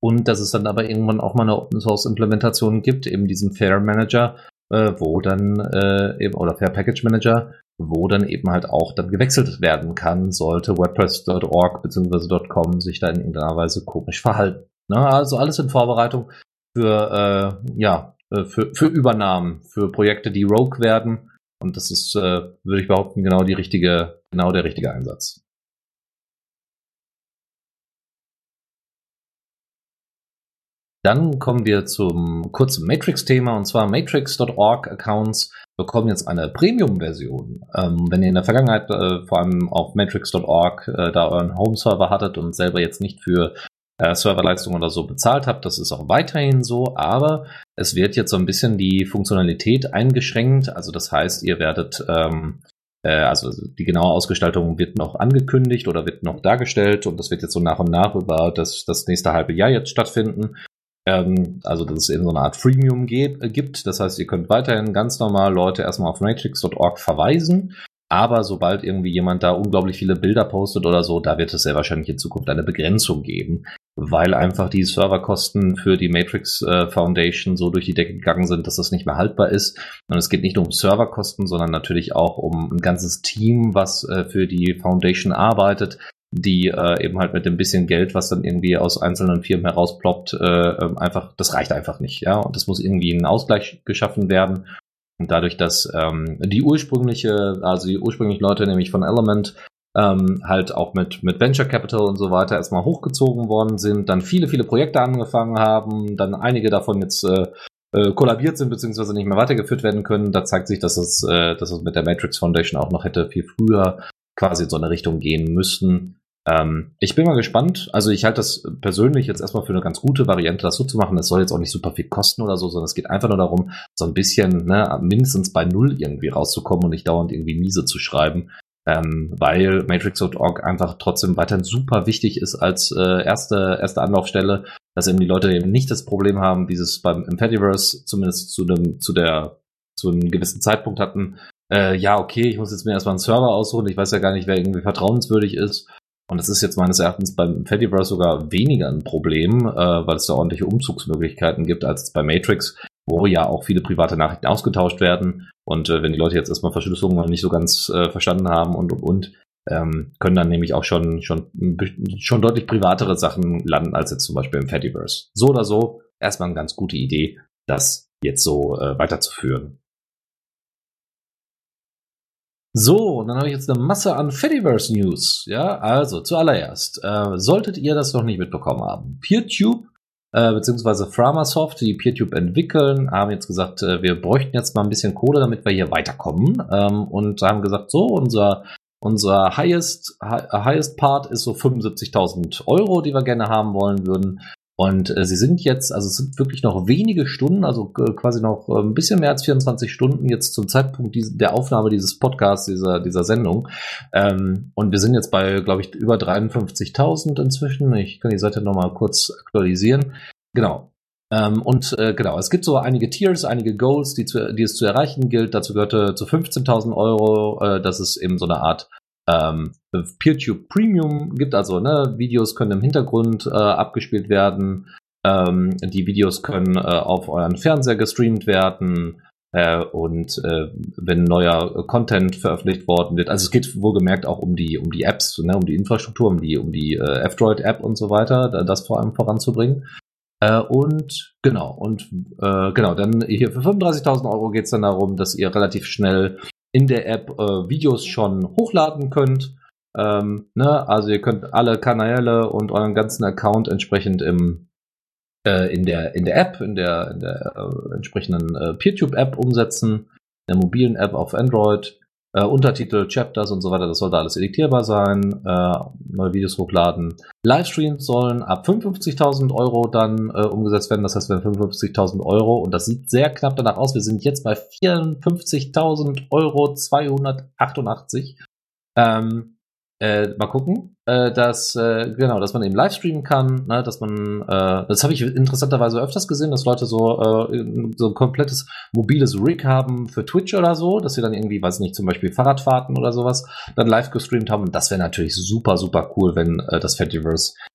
und dass es dann aber irgendwann auch mal eine Open-Source-Implementation gibt, eben diesen Fair Manager, äh, wo dann äh, eben, oder Fair Package Manager, wo dann eben halt auch dann gewechselt werden kann, sollte WordPress Punkt org bzw. .com sich da in irgendeiner Weise komisch verhalten. Na, also alles in Vorbereitung für, äh, ja, für, für Übernahmen, für Projekte, die Rogue werden. Und das ist, äh, würde ich behaupten, genau die richtige, genau der richtige Einsatz. Dann kommen wir zum kurzen Matrix-Thema, und zwar Matrix Punkt org-Accounts bekommen jetzt eine Premium-Version. Ähm, wenn ihr in der Vergangenheit äh, vor allem auf Matrix Punkt org äh, da euren Home-Server hattet und selber jetzt nicht für äh, Serverleistung oder so bezahlt habt, das ist auch weiterhin so, aber es wird jetzt so ein bisschen die Funktionalität eingeschränkt. Also das heißt, ihr werdet, ähm, äh, also die genaue Ausgestaltung wird noch angekündigt oder wird noch dargestellt, und das wird jetzt so nach und nach über das, das nächste halbe Jahr jetzt stattfinden. Ähm, also dass es eben so eine Art Freemium ge- gibt. Das heißt, ihr könnt weiterhin ganz normal Leute erstmal auf Matrix Punkt org verweisen, aber sobald irgendwie jemand da unglaublich viele Bilder postet oder so, da wird es sehr wahrscheinlich in Zukunft eine Begrenzung geben, weil einfach die Serverkosten für die Matrix äh, Foundation so durch die Decke gegangen sind, dass das nicht mehr haltbar ist. Und es geht nicht nur um Serverkosten, sondern natürlich auch um ein ganzes Team, was äh, für die Foundation arbeitet, die äh, eben halt mit dem bisschen Geld, was dann irgendwie aus einzelnen Firmen herausploppt, äh, einfach, das reicht einfach nicht, ja, und es muss irgendwie ein Ausgleich geschaffen werden. Und dadurch, dass ähm, die ursprüngliche, also die ursprünglichen Leute, nämlich von Element, ähm, halt auch mit mit Venture Capital und so weiter erstmal hochgezogen worden sind, dann viele, viele Projekte angefangen haben, dann einige davon jetzt äh, äh, kollabiert sind, beziehungsweise nicht mehr weitergeführt werden können, da zeigt sich, dass es, äh, dass es mit der Matrix Foundation auch noch hätte viel früher quasi in so eine Richtung gehen müssen. Ähm, ich bin mal gespannt. Also ich halte das persönlich jetzt erstmal für eine ganz gute Variante, das so zu machen. Es soll jetzt auch nicht super viel kosten oder so, sondern es geht einfach nur darum, so ein bisschen, ne, mindestens bei Null irgendwie rauszukommen und nicht dauernd irgendwie miese zu schreiben. Ähm, weil Matrix Punkt org einfach trotzdem weiterhin super wichtig ist als äh, erste erste Anlaufstelle, dass eben die Leute eben nicht das Problem haben, wie sie es beim im Fediverse zumindest zu dem zu der zu einem gewissen Zeitpunkt hatten. Äh, ja, okay, ich muss jetzt mir erstmal einen Server aussuchen. Ich weiß ja gar nicht, wer irgendwie vertrauenswürdig ist. Und das ist jetzt meines Erachtens beim Fediverse sogar weniger ein Problem, äh, weil es da ordentliche Umzugsmöglichkeiten gibt als bei Matrix, wo ja auch viele private Nachrichten ausgetauscht werden. Und äh, wenn die Leute jetzt erstmal Verschlüsselung noch nicht so ganz äh, verstanden haben und und und, ähm, können dann nämlich auch schon schon schon deutlich privatere Sachen landen als jetzt zum Beispiel im Fediverse. So oder so, erstmal eine ganz gute Idee, das jetzt so äh, weiterzuführen. So, und dann habe ich jetzt eine Masse an Fediverse-News. Ja, also zuallererst, äh, solltet ihr das noch nicht mitbekommen haben, PeerTube, äh, beziehungsweise Framasoft, die PeerTube entwickeln, haben jetzt gesagt, äh, wir bräuchten jetzt mal ein bisschen Kohle, damit wir hier weiterkommen. Ähm, und haben gesagt, so, unser, unser highest, hi- highest Part ist so fünfundsiebzigtausend Euro, die wir gerne haben wollen würden. Und äh, sie sind jetzt, also es sind wirklich noch wenige Stunden, also äh, quasi noch äh, ein bisschen mehr als vierundzwanzig Stunden jetzt zum Zeitpunkt diese, der Aufnahme dieses Podcasts, dieser dieser Sendung. Ähm, und wir sind jetzt bei, glaube ich, über dreiundfünfzigtausend inzwischen. Ich kann die Seite nochmal kurz aktualisieren. Genau. Ähm, und äh, genau, es gibt so einige Tiers, einige Goals, die, zu, die es zu erreichen gilt. Dazu gehörte zu fünfzehntausend Euro. Äh, das ist eben so eine Art Ähm, PeerTube Premium gibt, also ne, Videos können im Hintergrund äh, abgespielt werden, ähm, die Videos können äh, auf euren Fernseher gestreamt werden äh, und äh, wenn neuer Content veröffentlicht worden wird, also es geht wohlgemerkt auch um die um die Apps, ne, um die Infrastruktur, um die um die äh, F-Droid-App und so weiter, das vor allem voranzubringen. Äh, und genau, und äh, genau, dann hier für fünfunddreißigtausend Euro geht es dann darum, dass ihr relativ schnell in der App äh, Videos schon hochladen könnt. Ähm, ne? Also ihr könnt alle Kanäle und euren ganzen Account entsprechend im äh, in der in der App, in der in der äh, entsprechenden äh, PeerTube-App umsetzen, in der mobilen App auf Android, äh, Untertitel, Chapters und so weiter, das sollte alles editierbar sein, äh, neue Videos hochladen. Livestreams sollen ab fünfundfünfzigtausend Euro dann äh, umgesetzt werden, das heißt, wir haben fünfundfünfzigtausend Euro und das sieht sehr knapp danach aus. Wir sind jetzt bei vierundfünfzigtausend Euro zweihundertachtundachtzig. Ähm, äh, mal gucken, äh, dass äh, genau, dass man eben livestreamen kann, ne, dass man, äh, das habe ich interessanterweise öfters gesehen, dass Leute so äh, so ein komplettes mobiles Rig haben für Twitch oder so, dass sie dann irgendwie, weiß nicht, zum Beispiel Fahrradfahrten oder sowas dann live gestreamt haben. Und das wäre natürlich super, super cool, wenn äh, das Fediverse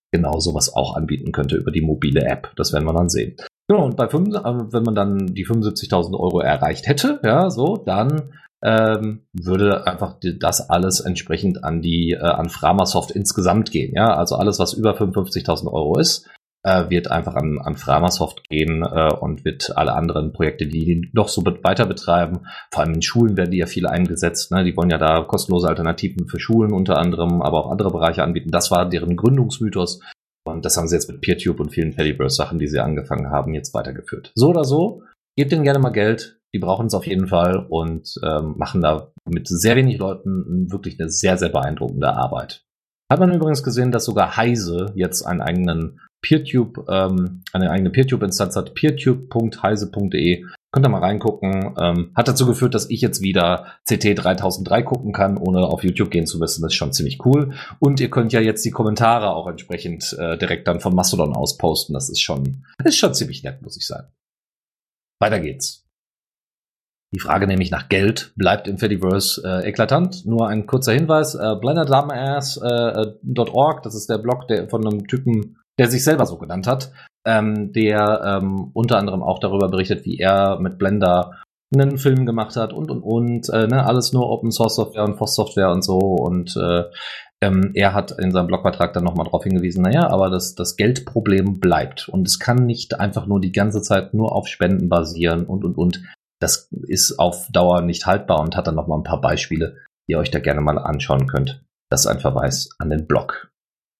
genau sowas auch anbieten könnte über die mobile App. Das werden wir dann sehen. Genau, und bei fünf, wenn man dann die fünfundsiebzigtausend Euro erreicht hätte, ja, so, dann ähm, würde einfach das alles entsprechend an die, äh, an Framasoft insgesamt gehen, ja, also alles, was über fünfundfünfzigtausend Euro ist, äh, wird einfach an, an Framasoft gehen äh, und wird alle anderen Projekte, die die noch so be- weiter betreiben, vor allem in Schulen werden die ja viele eingesetzt, ne, die wollen ja da kostenlose Alternativen für Schulen unter anderem, aber auch andere Bereiche anbieten, das war deren Gründungsmythos. Und das haben sie jetzt mit PeerTube und vielen Fediverse-Sachen, die sie angefangen haben, jetzt weitergeführt. So oder so, gebt denen gerne mal Geld. Die brauchen es auf jeden Fall und ähm, machen da mit sehr wenig Leuten wirklich eine sehr, sehr beeindruckende Arbeit. Hat man übrigens gesehen, dass sogar Heise jetzt einen eigenen PeerTube, ähm, eine eigene PeerTube-Instanz hat, peertube punkt heise punkt de. Könnt ihr mal reingucken. Ähm, hat dazu geführt, dass ich jetzt wieder C T dreitausenddrei gucken kann, ohne auf YouTube gehen zu müssen. Das ist schon ziemlich cool. Und ihr könnt ja jetzt die Kommentare auch entsprechend äh, direkt dann von Mastodon aus posten. Das ist schon, ist schon ziemlich nett, muss ich sagen. Weiter geht's. Die Frage nämlich nach Geld bleibt im Fediverse äh, eklatant. Nur ein kurzer Hinweis. Äh, blenderdumbass punkt org, das ist der Blog der, von einem Typen, der sich selber so genannt hat, ähm, der ähm, unter anderem auch darüber berichtet, wie er mit Blender einen Film gemacht hat und, und, und. Äh, ne, alles nur Open-Source-Software und F O S-Software und so. Und äh, ähm, er hat in seinem Blogbeitrag dann nochmal darauf hingewiesen, naja, aber das, das Geldproblem bleibt. Und es kann nicht einfach nur die ganze Zeit nur auf Spenden basieren und, und, und. Das ist auf Dauer nicht haltbar und hat dann nochmal ein paar Beispiele, die ihr euch da gerne mal anschauen könnt. Das ist ein Verweis an den Blog.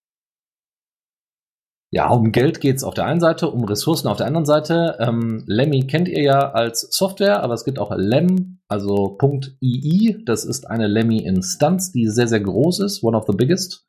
Ja, um Geld geht's auf der einen Seite, um Ressourcen auf der anderen Seite. Ähm, Lemmy kennt ihr ja als Software, aber es gibt auch Lem, also .ii. Das ist eine Lemmy-Instanz, die sehr, sehr groß ist, one of the biggest.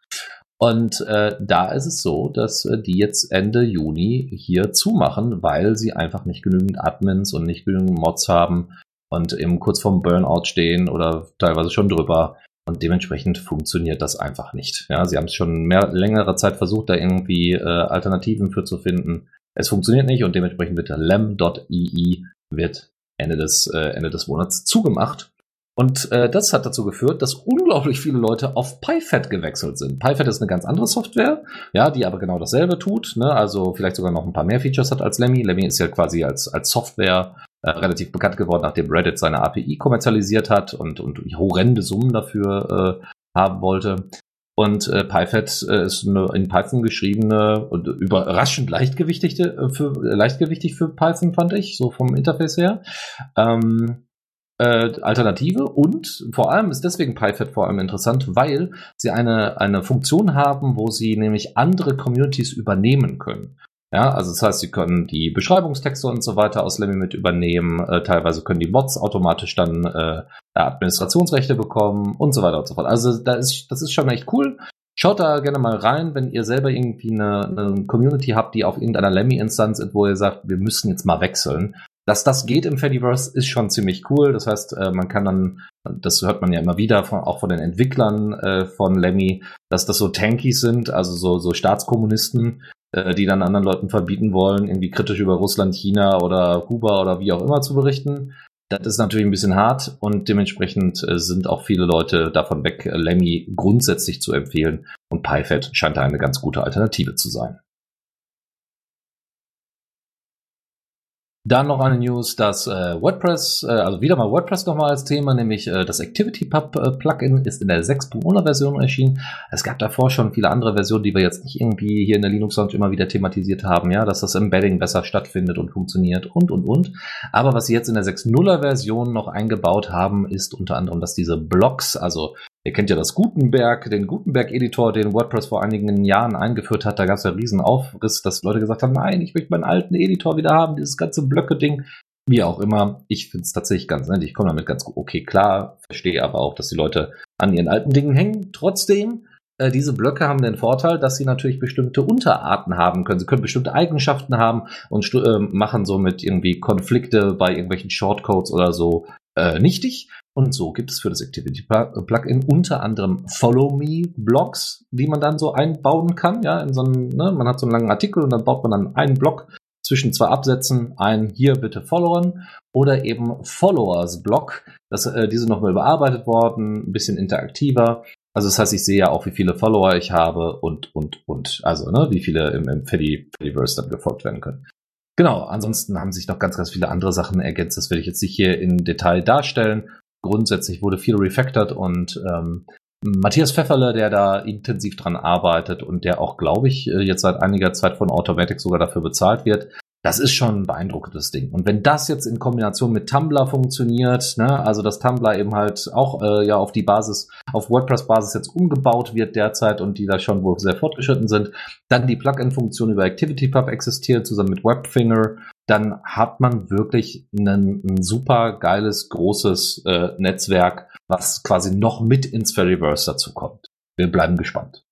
Und äh, da ist es so, dass äh, die jetzt Ende Juni hier zumachen, weil sie einfach nicht genügend Admins und nicht genügend Mods haben und eben kurz vorm Burnout stehen oder teilweise schon drüber. Und dementsprechend funktioniert das einfach nicht. Ja, sie haben es schon mehr längere Zeit versucht, da irgendwie äh, Alternativen für zu finden. Es funktioniert nicht und dementsprechend wird der lem punkt ii wird Ende des, äh, Ende des Monats zugemacht. Und äh, das hat dazu geführt, dass unglaublich viele Leute auf PyFet gewechselt sind. PyFet ist eine ganz andere Software, ja, die aber genau dasselbe tut, ne? Also vielleicht sogar noch ein paar mehr Features hat als Lemmy. Lemmy ist ja quasi als, als Software äh, relativ bekannt geworden, nachdem Reddit seine A P I kommerzialisiert hat und, und horrende Summen dafür äh, haben wollte. Und äh, PyFet äh, ist eine in Python geschriebene und überraschend leichtgewichtig für, leichtgewichtig für Python, fand ich, so vom Interface her. Ähm, Äh, Alternative und vor allem ist deswegen PyFet vor allem interessant, weil sie eine, eine Funktion haben, wo sie nämlich andere Communities übernehmen können. Ja, also das heißt, sie können die Beschreibungstexte und so weiter aus Lemmy mit übernehmen, äh, teilweise können die Mods automatisch dann äh, Administrationsrechte bekommen und so weiter und so fort. Also da ist, das ist schon echt cool. Schaut da gerne mal rein, wenn ihr selber irgendwie eine, eine Community habt, die auf irgendeiner Lemmy-Instanz ist, wo ihr sagt, wir müssen jetzt mal wechseln. Dass das geht im Fediverse ist schon ziemlich cool. Das heißt, man kann dann, das hört man ja immer wieder, von, auch von den Entwicklern äh, von Lemmy, dass das so Tankies sind, also so, so Staatskommunisten, äh, die dann anderen Leuten verbieten wollen, irgendwie kritisch über Russland, China oder Kuba oder wie auch immer zu berichten. Das ist natürlich ein bisschen hart und dementsprechend äh, sind auch viele Leute davon weg, äh, Lemmy grundsätzlich zu empfehlen. Und PyFet scheint da eine ganz gute Alternative zu sein. Dann noch eine News, dass äh, WordPress, äh, also wieder mal WordPress nochmal als Thema, nämlich äh, das ActivityPub-Plugin ist in der sechs Punkt null-Version erschienen. Es gab davor schon viele andere Versionen, die wir jetzt nicht irgendwie hier in der Linux Lounge immer wieder thematisiert haben, ja, dass das Embedding besser stattfindet und funktioniert und, und, und. Aber was sie jetzt in der sechs Punkt null-Version noch eingebaut haben, ist unter anderem, dass diese Blocks, also ihr kennt ja das Gutenberg, den Gutenberg-Editor, den WordPress vor einigen Jahren eingeführt hat. Da gab es ja einen riesen Aufriss, dass Leute gesagt haben, nein, ich möchte meinen alten Editor wieder haben, dieses ganze Blöcke-Ding. Wie auch immer, ich finde es tatsächlich ganz nett. Ich komme damit ganz gut okay klar, verstehe aber auch, dass die Leute an ihren alten Dingen hängen. Trotzdem, äh, diese Blöcke haben den Vorteil, dass sie natürlich bestimmte Unterarten haben können. Sie können bestimmte Eigenschaften haben und stu- äh, machen somit irgendwie Konflikte bei irgendwelchen Shortcodes oder so äh, nichtig. Und so gibt es für das Activity-Plugin unter anderem Follow-Me-Blocks, die man dann so einbauen kann. Ja, in so einem, ne, man hat so einen langen Artikel und dann baut man dann einen Block zwischen zwei Absätzen ein, hier bitte followen, oder eben Followers-Block. Das, äh, diese nochmal überarbeitet worden, ein bisschen interaktiver. Also das heißt, ich sehe ja auch, wie viele Follower ich habe und, und, und. Also, ne, wie viele im, im Fediverse dann gefolgt werden können. Genau, ansonsten haben sich noch ganz, ganz viele andere Sachen ergänzt. Das will ich jetzt nicht hier in Detail darstellen. Grundsätzlich wurde viel refactored und ähm, Matthias Pfefferle, der da intensiv dran arbeitet und der auch, glaube ich, jetzt seit einiger Zeit von Automatic sogar dafür bezahlt wird, das ist schon ein beeindruckendes Ding. Und wenn das jetzt in Kombination mit Tumblr funktioniert, ne, also dass Tumblr eben halt auch äh, ja auf die Basis, auf WordPress-Basis jetzt umgebaut wird derzeit und die da schon wohl sehr fortgeschritten sind, dann die Plugin-Funktion über ActivityPub existiert, zusammen mit Webfinger, dann hat man wirklich einen, ein super geiles, großes äh, Netzwerk, was quasi noch mit ins Fediverse dazu kommt. Wir bleiben gespannt.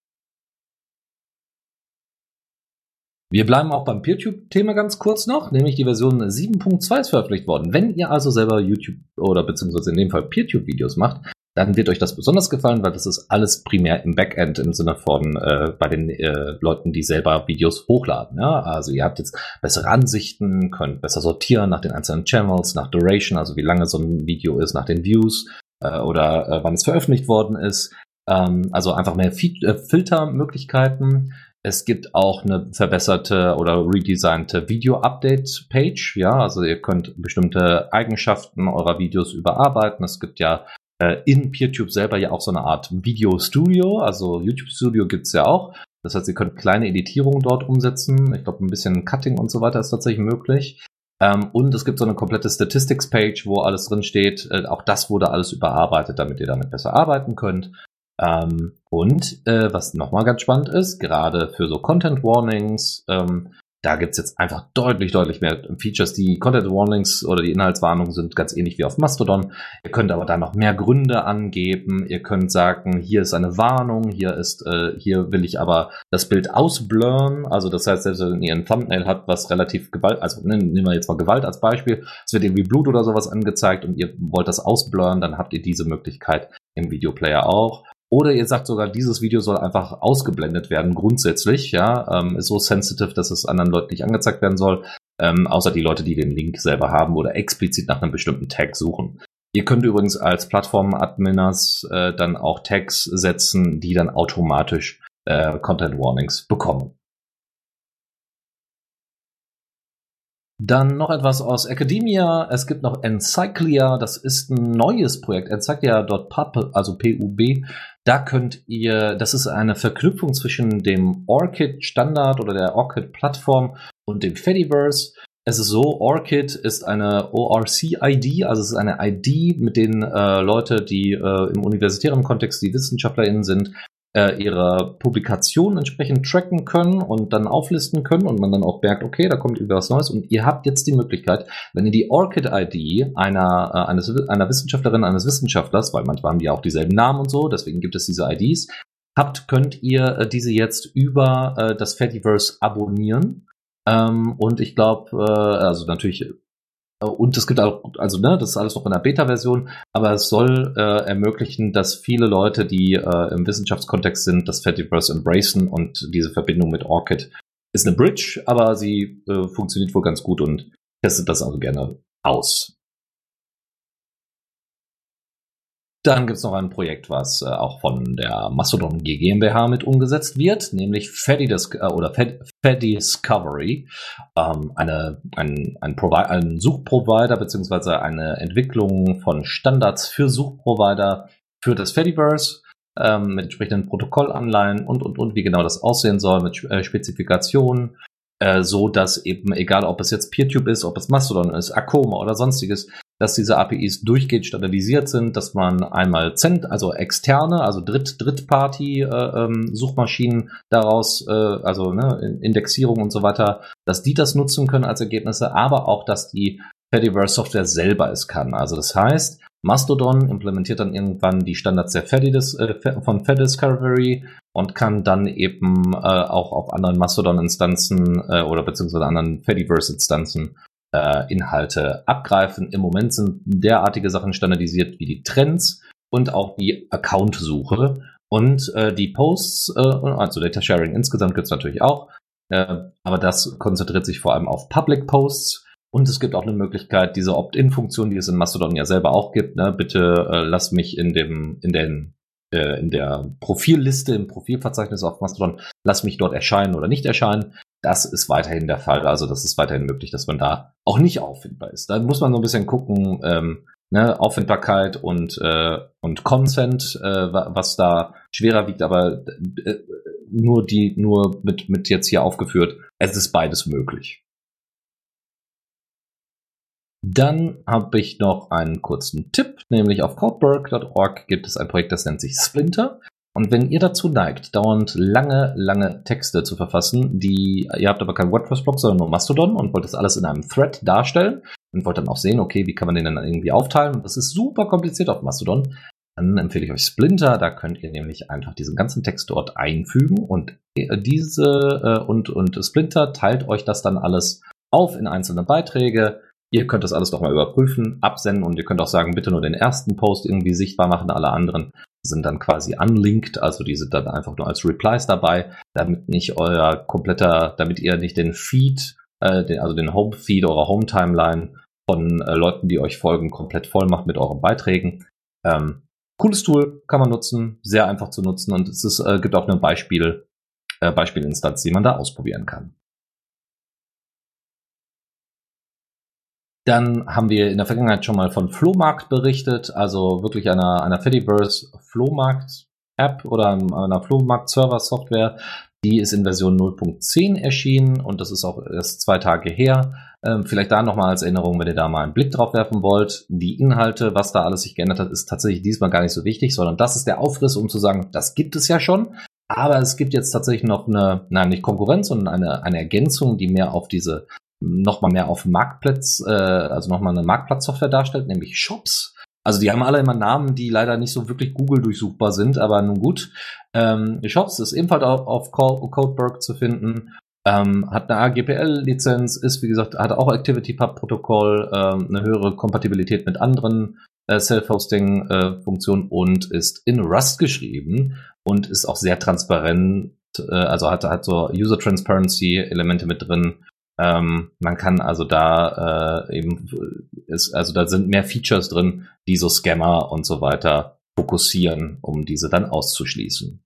Wir bleiben auch beim PeerTube-Thema ganz kurz noch, nämlich die Version sieben Punkt zwei ist veröffentlicht worden. Wenn ihr also selber YouTube oder beziehungsweise in dem Fall PeerTube-Videos macht, dann wird euch das besonders gefallen, weil das ist alles primär im Backend im Sinne von äh, bei den äh, Leuten, die selber Videos hochladen. Ja? Also ihr habt jetzt bessere Ansichten, könnt besser sortieren nach den einzelnen Channels, nach Duration, also wie lange so ein Video ist, nach den Views äh, oder äh, wann es veröffentlicht worden ist. Ähm, also einfach mehr Fi- äh, Filtermöglichkeiten. Es gibt auch eine verbesserte oder redesignte Video-Update-Page. Ja, also ihr könnt bestimmte Eigenschaften eurer Videos überarbeiten. Es gibt ja äh, in PeerTube selber ja auch so eine Art Video-Studio. Also YouTube-Studio gibt's ja auch. Das heißt, ihr könnt kleine Editierungen dort umsetzen. Ich glaube, ein bisschen Cutting und so weiter ist tatsächlich möglich. Ähm, und es gibt so eine komplette Statistics-Page, wo alles drin steht. Äh, auch das wurde alles überarbeitet, damit ihr damit besser arbeiten könnt. Ähm, und äh, was nochmal ganz spannend ist, gerade für so Content Warnings, ähm, da gibt's jetzt einfach deutlich, deutlich mehr Features. Die Content Warnings oder die Inhaltswarnungen sind ganz ähnlich wie auf Mastodon. Ihr könnt aber da noch mehr Gründe angeben. Ihr könnt sagen, hier ist eine Warnung, hier ist, äh, hier will ich aber das Bild ausblurren. Also das heißt, selbst wenn ihr ein Thumbnail habt, was relativ Gewalt, also nehmen wir jetzt mal Gewalt als Beispiel, es wird irgendwie Blut oder sowas angezeigt und ihr wollt das ausblurren, dann habt ihr diese Möglichkeit im Videoplayer auch. Oder ihr sagt sogar, dieses Video soll einfach ausgeblendet werden, grundsätzlich, ja, ähm, ist so sensitive, dass es anderen Leuten nicht angezeigt werden soll, ähm, außer die Leute, die den Link selber haben oder explizit nach einem bestimmten Tag suchen. Ihr könnt übrigens als Plattform-Adminers äh, dann auch Tags setzen, die dann automatisch äh, Content Warnings bekommen. Dann noch etwas aus Academia. Es gibt noch Encyclia. Das ist ein neues Projekt. Encyclia.pub, also P U B. Da könnt ihr, das ist eine Verknüpfung zwischen dem Orchid-Standard oder der Orchid-Plattform und dem Fediverse. Es ist so, Orchid ist eine O R C-I D, also es ist eine I D, mit denen äh, Leute, die äh, im universitären Kontext die WissenschaftlerInnen sind, äh, ihre Publikationen entsprechend tracken können und dann auflisten können und man dann auch merkt, okay, da kommt über was Neues und ihr habt jetzt die Möglichkeit, wenn ihr die Orchid-I D einer, äh, eines, einer Wissenschaftlerin, eines Wissenschaftlers, weil manchmal haben die auch dieselben Namen und so, deswegen gibt es diese I Ds, habt, könnt ihr äh, diese jetzt über äh, das Fediverse abonnieren. Ähm, und ich glaube, äh, also natürlich, äh, und es gibt auch, also ne, das ist alles noch in der Beta-Version, aber es soll äh, ermöglichen, dass viele Leute, die äh, im Wissenschaftskontext sind, das Fediverse embracen und diese Verbindung mit Orchid ist eine Bridge, aber sie äh, funktioniert wohl ganz gut und testet das also gerne aus. Dann gibt's noch ein Projekt, was äh, auch von der Mastodon G GmbH mit umgesetzt wird, nämlich Fedidis- äh, oder Fed- Fediscovery, ähm, eine, ein, ein, Provi- ein Suchprovider beziehungsweise eine Entwicklung von Standards für Suchprovider für das Fediverse ähm, mit entsprechenden Protokollanleihen und und und wie genau das aussehen soll mit äh, Spezifikationen, äh, so dass eben egal ob es jetzt PeerTube ist, ob es Mastodon ist, Akoma oder sonstiges, dass diese A P Is durchgehend standardisiert sind, dass man einmal Zent, also externe, also Dritt, Drittparty äh, ähm, Suchmaschinen daraus, äh, also ne, Indexierung und so weiter, dass die das nutzen können als Ergebnisse, aber auch, dass die Fediverse Software selber es kann. Also das heißt, Mastodon implementiert dann irgendwann die Standards der Fedis, äh, von Fediscovery und kann dann eben äh, auch auf anderen Mastodon-Instanzen äh, oder beziehungsweise anderen Fediverse-Instanzen Inhalte abgreifen. Im Moment sind derartige Sachen standardisiert wie die Trends und auch die Account-Suche. Und äh, die Posts, äh, also Data Sharing insgesamt gibt es natürlich auch, äh, aber das konzentriert sich vor allem auf Public Posts. Und es gibt auch eine Möglichkeit, diese Opt-in-Funktion, die es in Mastodon ja selber auch gibt, ne, bitte äh, lass mich in dem in den äh, in der Profilliste, im Profilverzeichnis auf Mastodon, lass mich dort erscheinen oder nicht erscheinen. Das ist weiterhin der Fall. Also das ist weiterhin möglich, dass man da auch nicht auffindbar ist. Da muss man so ein bisschen gucken, ähm, ne, Auffindbarkeit und, äh, und Consent, äh, was da schwerer wiegt, aber äh, nur die, nur mit, mit jetzt hier aufgeführt, es ist beides möglich. Dann habe ich noch einen kurzen Tipp, nämlich auf codeberg Punkt org gibt es ein Projekt, das nennt sich Splinter. Und wenn ihr dazu neigt, dauernd lange, lange Texte zu verfassen, die, ihr habt aber keinen WordPress-Blog, sondern nur Mastodon und wollt das alles in einem Thread darstellen und wollt dann auch sehen, okay, wie kann man den dann irgendwie aufteilen? Und das ist super kompliziert auf Mastodon. Dann empfehle ich euch Splinter, da könnt ihr nämlich einfach diesen ganzen Text dort einfügen und diese äh, und, und Splinter teilt euch das dann alles auf in einzelne Beiträge. Ihr könnt das alles doch mal überprüfen, absenden und ihr könnt auch sagen, bitte nur den ersten Post irgendwie sichtbar machen, alle anderen sind dann quasi unlinked, also die sind dann einfach nur als Replies dabei, damit nicht euer kompletter, damit ihr nicht den Feed, äh, den, also den Home-Feed, eurer Home-Timeline von äh, Leuten, die euch folgen, komplett voll macht mit euren Beiträgen. Ähm, cooles Tool, kann man nutzen, sehr einfach zu nutzen und es ist, äh, gibt auch eine Beispiel, äh, Beispielinstanz, die man da ausprobieren kann. Dann haben wir in der Vergangenheit schon mal von Flohmarkt berichtet, also wirklich einer, einer Fediverse Flohmarkt-App oder einer Flohmarkt-Server-Software. Die ist in Version null Punkt zehn erschienen und das ist auch erst zwei Tage her. Ähm, vielleicht da nochmal als Erinnerung, wenn ihr da mal einen Blick drauf werfen wollt. Die Inhalte, was da alles sich geändert hat, ist tatsächlich diesmal gar nicht so wichtig, sondern das ist der Aufriss, um zu sagen, das gibt es ja schon. Aber es gibt jetzt tatsächlich noch eine, nein, nicht Konkurrenz, sondern eine, eine Ergänzung, die mehr auf diese nochmal mehr auf Marktplatz, äh, also nochmal eine Marktplatzsoftware darstellt, nämlich Shops. Also die haben alle immer Namen, die leider nicht so wirklich Google durchsuchbar sind, aber nun gut. Ähm, Shops ist ebenfalls auf, auf codeberg zu finden, ähm, hat eine A G P L-Lizenz, ist wie gesagt, hat auch ActivityPub-Protokoll, ähm, eine höhere Kompatibilität mit anderen äh, Self-Hosting-Funktionen äh, und ist in Rust geschrieben und ist auch sehr transparent, äh, also hat, hat so User-Transparency-Elemente mit drin. Ähm, man kann also da äh, eben, ist, also da sind mehr Features drin, die so Scammer und so weiter fokussieren, um diese dann auszuschließen.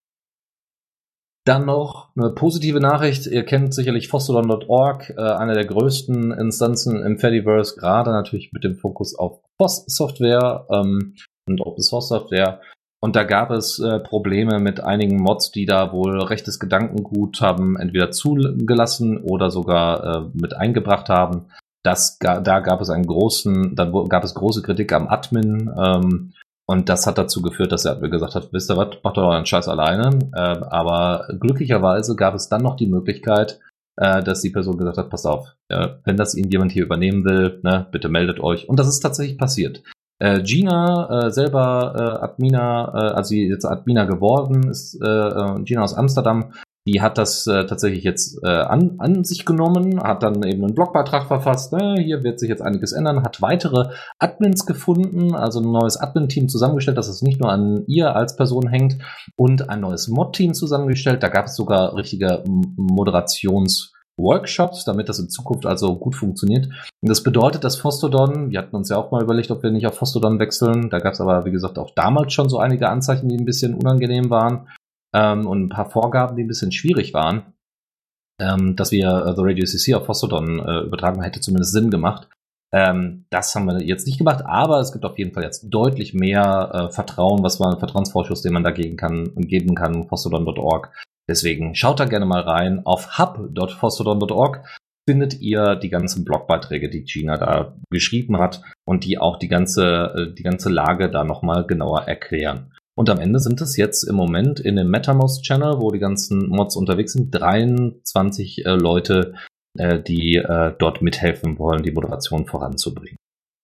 Dann noch eine positive Nachricht. Ihr kennt sicherlich Fosstodon Punkt org, äh, eine der größten Instanzen im Fediverse, gerade natürlich mit dem Fokus auf F O S-Software ähm, und Open-Source-Software. Und da gab es äh, Probleme mit einigen Mods, die da wohl rechtes Gedankengut haben, entweder zugelassen oder sogar äh, mit eingebracht haben. Das, da gab es einen großen, da gab es große Kritik am Admin ähm, und das hat dazu geführt, dass der Admin gesagt hat, wisst ihr was, macht doch euren Scheiß alleine. Äh, aber glücklicherweise gab es dann noch die Möglichkeit, äh, dass die Person gesagt hat, passt auf, äh, wenn das irgendjemand hier übernehmen will, ne, bitte meldet euch. Und das ist tatsächlich passiert. Äh, Gina, äh, selber äh, Admina, äh, also sie ist jetzt Admina geworden, ist äh, Gina aus Amsterdam, die hat das äh, tatsächlich jetzt äh, an, an sich genommen, hat dann eben einen Blogbeitrag verfasst, äh, hier wird sich jetzt einiges ändern, hat weitere Admins gefunden, also ein neues Admin-Team zusammengestellt, dass es nicht nur an ihr als Person hängt und ein neues Mod-Team zusammengestellt, da gab es sogar richtige Moderations- Workshops, damit das in Zukunft also gut funktioniert. Und das bedeutet, dass Fosstodon, wir hatten uns ja auch mal überlegt, ob wir nicht auf Fosstodon wechseln, da gab es aber, wie gesagt, auch damals schon so einige Anzeichen, die ein bisschen unangenehm waren ähm, und ein paar Vorgaben, die ein bisschen schwierig waren, ähm, dass wir äh, The Radio C C auf Fosstodon äh, übertragen, hätte zumindest Sinn gemacht. Ähm, das haben wir jetzt nicht gemacht, aber es gibt auf jeden Fall jetzt deutlich mehr äh, Vertrauen, was man, Vertrauensvorschuss, den man dagegen kann, geben kann, Fosstodon Punkt org. Deswegen schaut da gerne mal rein. Auf hub Punkt fosstodon Punkt org findet ihr die ganzen Blogbeiträge, die Gina da geschrieben hat und die auch die ganze, die ganze Lage da nochmal genauer erklären. Und am Ende sind es jetzt im Moment in dem MetaMost-Channel, wo die ganzen Mods unterwegs sind, dreiundzwanzig äh, Leute, äh, die äh, dort mithelfen wollen, die Moderation voranzubringen.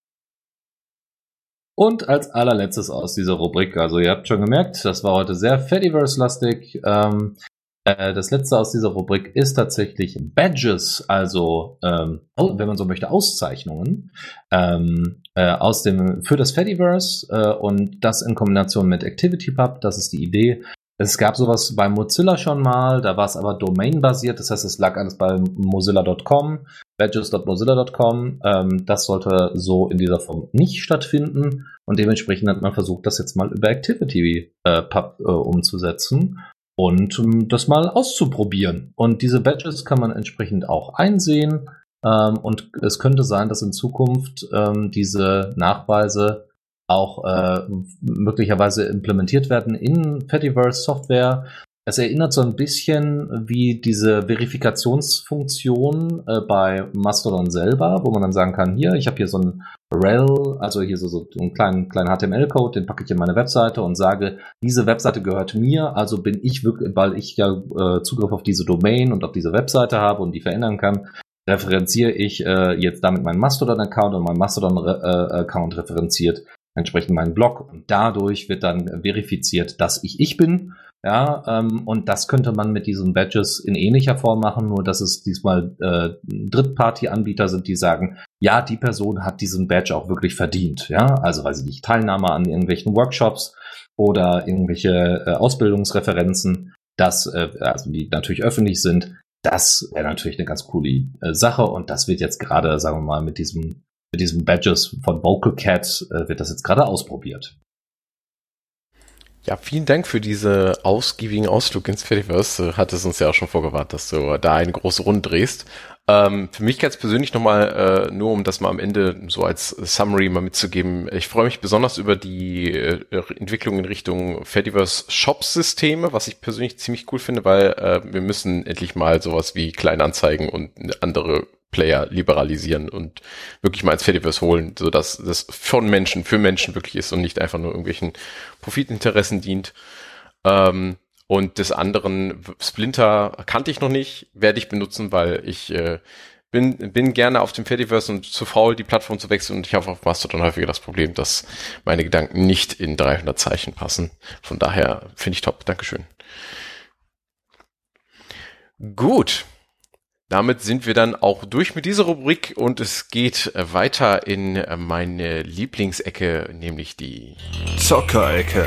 Und als allerletztes aus dieser Rubrik, also ihr habt schon gemerkt, das war heute sehr Fediverse-lastig. Ähm, äh, das letzte aus dieser Rubrik ist tatsächlich Badges, also ähm, wenn man so möchte, Auszeichnungen ähm, äh, aus dem für das Fediverse äh, und das in Kombination mit ActivityPub. Das ist die Idee. Es gab sowas bei Mozilla schon mal, da war es aber domain-basiert, das heißt, es lag alles bei mozilla Punkt com, badges Punkt mozilla Punkt com. Ähm, das sollte so in dieser Form nicht stattfinden und dementsprechend hat man versucht, das jetzt mal über Activity äh, Pub äh, umzusetzen und um, das mal auszuprobieren. Und diese Badges kann man entsprechend auch einsehen ähm, und es könnte sein, dass in Zukunft ähm, diese Nachweise auch äh, möglicherweise implementiert werden in Fediverse-Software. Es erinnert so ein bisschen wie diese Verifikationsfunktion äh, bei Mastodon selber, wo man dann sagen kann, hier, ich habe hier so ein rel, also hier so, so einen kleinen, kleinen H T M L-Code, den packe ich in meine Webseite und sage, diese Webseite gehört mir, also bin ich wirklich, weil ich ja äh, Zugriff auf diese Domain und auf diese Webseite habe und die verändern kann, referenziere ich äh, jetzt damit meinen Mastodon-Account und mein Mastodon-Account referenziert entsprechend meinen Blog und dadurch wird dann verifiziert, dass ich ich bin, ja, ähm, und das könnte man mit diesen Badges in ähnlicher Form machen, nur dass es diesmal äh, Drittparty-Anbieter sind, die sagen, ja, die Person hat diesen Badge auch wirklich verdient, ja, also weiß ich nicht, Teilnahme an irgendwelchen Workshops oder irgendwelche äh, Ausbildungsreferenzen, das, äh, also die natürlich öffentlich sind, das wäre natürlich eine ganz coole äh, Sache und das wird jetzt gerade, sagen wir mal, mit diesem Mit diesen Badges von VocalCat äh, wird das jetzt gerade ausprobiert. Ja, vielen Dank für diese ausgiebigen Ausflug ins Fediverse. Hat es uns ja auch schon vorgewarnt, dass du da eine große Runde drehst. Ähm, für mich ganz persönlich nochmal, äh, nur um das mal am Ende so als Summary mal mitzugeben, ich freue mich besonders über die äh, Entwicklung in Richtung Fediverse-Shop-Systeme, was ich persönlich ziemlich cool finde, weil äh, wir müssen endlich mal sowas wie Kleinanzeigen und andere Player liberalisieren und wirklich mal ins Fediverse holen, sodass das von Menschen für Menschen wirklich ist und nicht einfach nur irgendwelchen Profitinteressen dient. Ähm, und des anderen, Splinter kannte ich noch nicht, werde ich benutzen, weil ich äh, bin bin gerne auf dem Fediverse und zu faul, die Plattform zu wechseln und ich habe auf Mastodon häufiger das Problem, dass meine Gedanken nicht in dreihundert Zeichen passen. Von daher finde ich top. Dankeschön. Gut. Damit sind wir dann auch durch mit dieser Rubrik und es geht weiter in meine Lieblingsecke, nämlich die Zockerecke.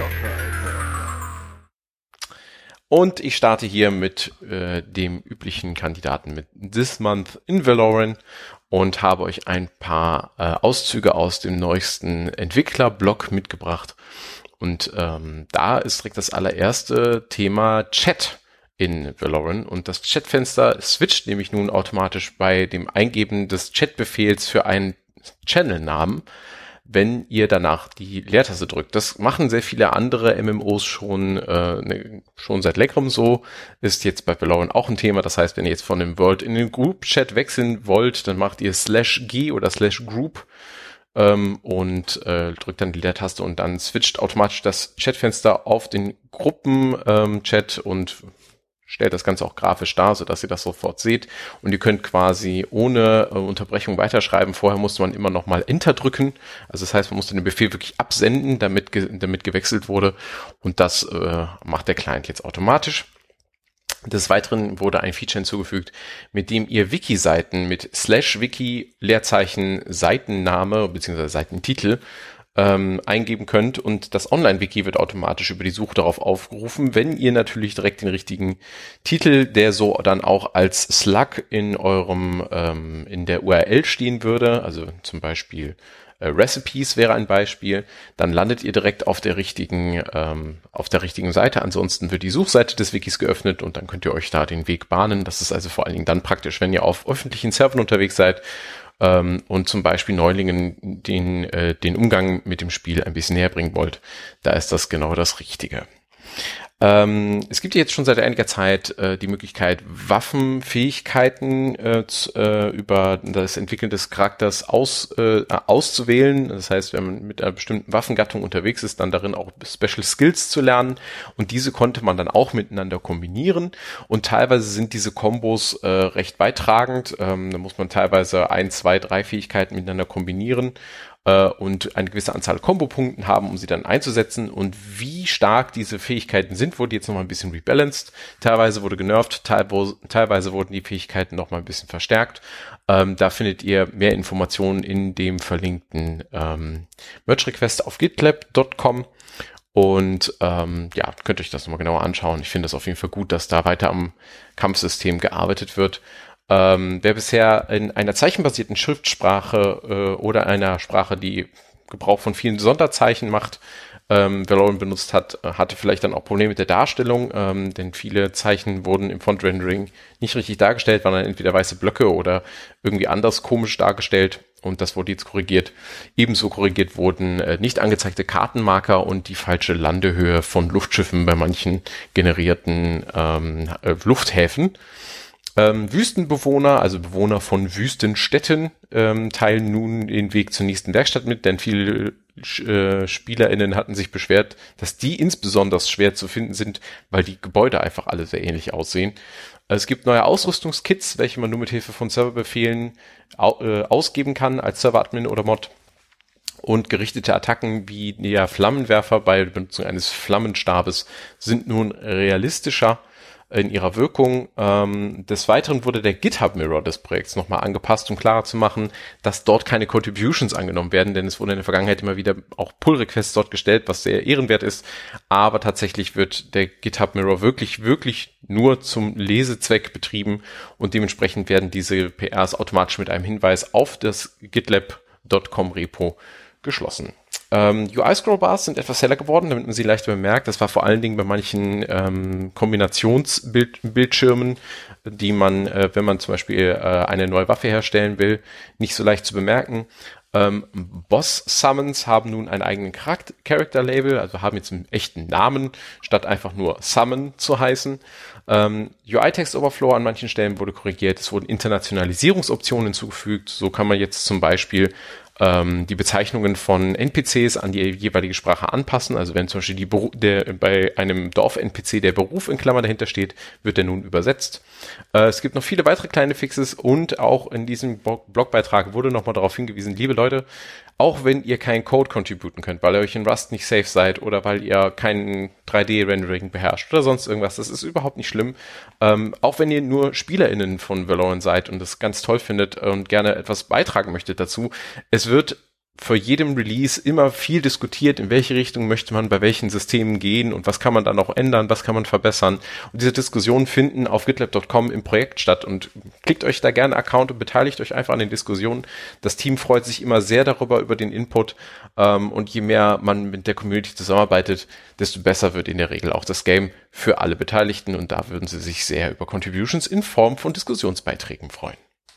Und ich starte hier mit äh, dem üblichen Kandidaten mit This Month in Valorant und habe euch ein paar äh, Auszüge aus dem neuesten Entwicklerblog mitgebracht. Und ähm, da ist direkt das allererste Thema Chat in Valorant und das Chatfenster switcht nämlich nun automatisch bei dem Eingeben des Chatbefehls für einen Channelnamen, wenn ihr danach die Leertaste drückt. Das machen sehr viele andere M M Os schon äh, ne, schon seit längerem so, ist jetzt bei Valorant auch ein Thema. Das heißt, wenn ihr jetzt von dem World in den Group Chat wechseln wollt, dann macht ihr slash G oder slash Group ähm, und äh, drückt dann die Leertaste und dann switcht automatisch das Chatfenster auf den Gruppen-Chat ähm, und stellt das Ganze auch grafisch dar, sodass ihr das sofort seht. Und ihr könnt quasi ohne äh, Unterbrechung weiterschreiben. Vorher musste man immer noch mal Enter drücken. Also das heißt, man musste den Befehl wirklich absenden, damit, ge- damit gewechselt wurde. Und das äh, macht der Client jetzt automatisch. Des Weiteren wurde ein Feature hinzugefügt, mit dem ihr Wiki-Seiten mit slash Wiki Leerzeichen Seitenname bzw. Seitentitel Ähm, eingeben könnt und das Online-Wiki wird automatisch über die Suche darauf aufgerufen, wenn ihr natürlich direkt den richtigen Titel, der so dann auch als Slug in eurem ähm, in der U R L stehen würde, also zum Beispiel äh, Recipes wäre ein Beispiel, dann landet ihr direkt auf der richtigen ähm, auf der richtigen Seite. Ansonsten wird die Suchseite des Wikis geöffnet und dann könnt ihr euch da den Weg bahnen. Das ist also vor allen Dingen dann praktisch, wenn ihr auf öffentlichen Servern unterwegs seid und zum Beispiel Neulingen den, äh, den Umgang mit dem Spiel ein bisschen näher bringen wollt, da ist das genau das Richtige. Ähm, es gibt jetzt schon seit einiger Zeit äh, die Möglichkeit, Waffenfähigkeiten äh, zu, äh, über das Entwickeln des Charakters aus, äh, auszuwählen. Das heißt, wenn man mit einer bestimmten Waffengattung unterwegs ist, dann darin auch Special Skills zu lernen. Und diese konnte man dann auch miteinander kombinieren. Und teilweise sind diese Kombos äh, recht beitragend. Ähm, da muss man teilweise ein, zwei, drei Fähigkeiten miteinander kombinieren und eine gewisse Anzahl Kombopunkten haben, um sie dann einzusetzen. Und wie stark diese Fähigkeiten sind, wurde jetzt nochmal ein bisschen rebalanced. Teilweise wurde genervt, teilweise, teilweise wurden die Fähigkeiten nochmal ein bisschen verstärkt. Ähm, da findet ihr mehr Informationen in dem verlinkten ähm, Merch-Request auf gitlab Punkt com. Und ähm, ja, könnt ihr euch das nochmal genauer anschauen. Ich finde es auf jeden Fall gut, dass da weiter am Kampfsystem gearbeitet wird. Ähm, wer bisher in einer zeichenbasierten Schriftsprache äh, oder einer Sprache, die Gebrauch von vielen Sonderzeichen macht, ähm, Valorant benutzt hat, hatte vielleicht dann auch Probleme mit der Darstellung, ähm, denn viele Zeichen wurden im Font-Rendering nicht richtig dargestellt, waren dann entweder weiße Blöcke oder irgendwie anders komisch dargestellt. Und das wurde jetzt korrigiert. Ebenso korrigiert wurden äh, nicht angezeigte Kartenmarker und die falsche Landehöhe von Luftschiffen bei manchen generierten ähm, äh, Lufthäfen. Ähm, Wüstenbewohner, also Bewohner von Wüstenstädten, ähm, teilen nun den Weg zur nächsten Werkstatt mit, denn viele äh, SpielerInnen hatten sich beschwert, dass die insbesondere schwer zu finden sind, weil die Gebäude einfach alle sehr ähnlich aussehen. Es gibt neue Ausrüstungskits, welche man nur mit Hilfe von Serverbefehlen au- äh, ausgeben kann als Serveradmin oder Mod. Und gerichtete Attacken wie der Flammenwerfer bei der Benutzung eines Flammenstabes sind nun realistischer in ihrer Wirkung. Ähm, des Weiteren wurde der GitHub-Mirror des Projekts nochmal angepasst, um klarer zu machen, dass dort keine Contributions angenommen werden, denn es wurde in der Vergangenheit immer wieder auch Pull-Requests dort gestellt, was sehr ehrenwert ist, aber tatsächlich wird der GitHub-Mirror wirklich, wirklich nur zum Lesezweck betrieben und dementsprechend werden diese P Rs automatisch mit einem Hinweis auf das GitLab Punkt com Repo geschlossen. Ähm, U I-Scrollbars sind etwas heller geworden, damit man sie leichter bemerkt. Das war vor allen Dingen bei manchen ähm, Kombinationsbildschirmen, die man, äh, wenn man zum Beispiel äh, eine neue Waffe herstellen will, nicht so leicht zu bemerken. Ähm, Boss-Summons haben nun einen eigenen Character-Label, also haben jetzt einen echten Namen, statt einfach nur Summon zu heißen. Ähm, U I-Text-Overflow an manchen Stellen wurde korrigiert. Es wurden Internationalisierungsoptionen hinzugefügt. So kann man jetzt zum Beispiel ähm, die Bezeichnungen von N P Cs an die jeweilige Sprache anpassen. Also wenn zum Beispiel die Beru- der, bei einem Dorf-N P C der Beruf in Klammern dahinter steht, wird der nun übersetzt. Äh, es gibt noch viele weitere kleine Fixes und auch in diesem Blogbeitrag wurde nochmal darauf hingewiesen, liebe Leute, auch wenn ihr keinen Code contributen könnt, weil ihr euch in Rust nicht safe seid oder weil ihr keinen drei D-Rendering beherrscht oder sonst irgendwas, das ist überhaupt nicht schlimm. Ähm, auch wenn ihr nur SpielerInnen von Valorant seid und das ganz toll findet und gerne etwas beitragen möchtet dazu, es wird vor jedem Release immer viel diskutiert, in welche Richtung möchte man bei welchen Systemen gehen und was kann man dann auch ändern, was kann man verbessern. Und diese Diskussionen finden auf GitLab Punkt com im Projekt statt und klickt euch da gerne einen Account und beteiligt euch einfach an den Diskussionen. Das Team freut sich immer sehr darüber, über den Input ähm, und je mehr man mit der Community zusammenarbeitet, desto besser wird in der Regel auch das Game für alle Beteiligten und da würden sie sich sehr über Contributions in Form von Diskussionsbeiträgen freuen.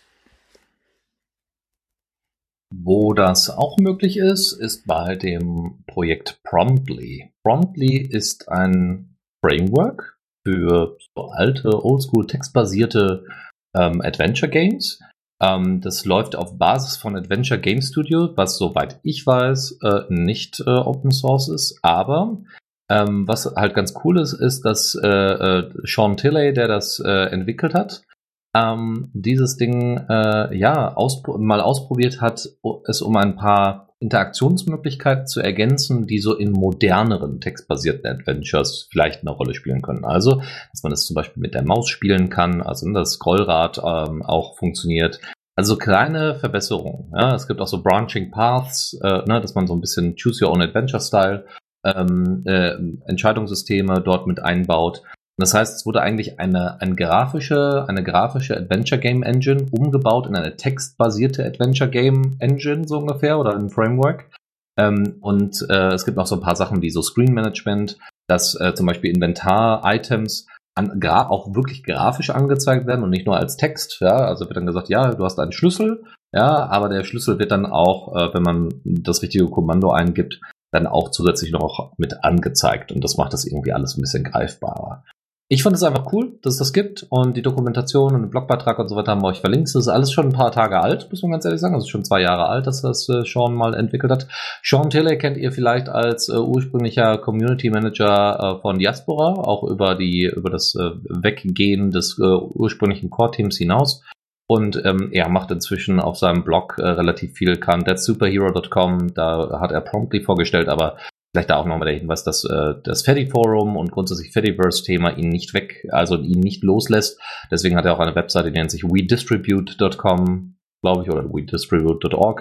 Wo das auch möglich ist, ist bei dem Projekt Promptly. Promptly ist ein Framework für so alte, oldschool textbasierte ähm, Adventure Games. Ähm, das läuft auf Basis von Adventure Game Studio, was soweit ich weiß äh, nicht äh, Open Source ist. Aber ähm, was halt ganz cool ist, ist, dass äh, äh, Sean Tilley, der das äh, entwickelt hat, Ähm, dieses Ding äh, ja auspro- mal ausprobiert hat, es um ein paar Interaktionsmöglichkeiten zu ergänzen, die so in moderneren textbasierten Adventures vielleicht eine Rolle spielen können. Also, dass man das zum Beispiel mit der Maus spielen kann, also das Scrollrad ähm, auch funktioniert. Also kleine Verbesserungen. Ja. Es gibt auch so Branching Paths, äh, ne, dass man so ein bisschen Choose Your Own Adventure Style ähm, äh, Entscheidungssysteme dort mit einbaut. Das heißt, es wurde eigentlich eine, eine grafische, eine grafische Adventure Game Engine umgebaut in eine textbasierte Adventure Game Engine, so ungefähr, oder ein Framework. Ähm, und äh, es gibt noch so ein paar Sachen wie so Screen Management, dass äh, zum Beispiel Inventar-Items an, gra- auch wirklich grafisch angezeigt werden und nicht nur als Text. Ja, also wird dann gesagt, ja, du hast einen Schlüssel, ja, aber der Schlüssel wird dann auch, äh, wenn man das richtige Kommando eingibt, dann auch zusätzlich noch mit angezeigt. Und das macht das irgendwie alles ein bisschen greifbarer. Ich fand es einfach cool, dass es das gibt und die Dokumentation und den Blogbeitrag und so weiter haben wir euch verlinkt. Das ist alles schon ein paar Tage alt, muss man ganz ehrlich sagen. Also schon zwei Jahre alt, dass das äh, Sean mal entwickelt hat. Sean Tilley kennt ihr vielleicht als äh, ursprünglicher Community Manager äh, von Diaspora, auch über die über das äh, Weggehen des äh, ursprünglichen Core-Teams hinaus. Und ähm, er macht inzwischen auf seinem Blog äh, relativ viel, kann that's superhero dot com, da hat er Promptly vorgestellt, aber vielleicht da auch nochmal der Hinweis, dass äh, das Fediforum und grundsätzlich Fediverse-Thema ihn nicht weg, also ihn nicht loslässt. Deswegen hat er auch eine Webseite, die nennt sich we distribute dot com, glaube ich, oder we distribute dot org.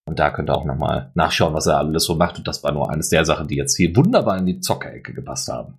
Und da könnt ihr auch nochmal nachschauen, was er alles so macht. Und das war nur eines der Sachen, die jetzt hier wunderbar in die Zockerecke gepasst haben.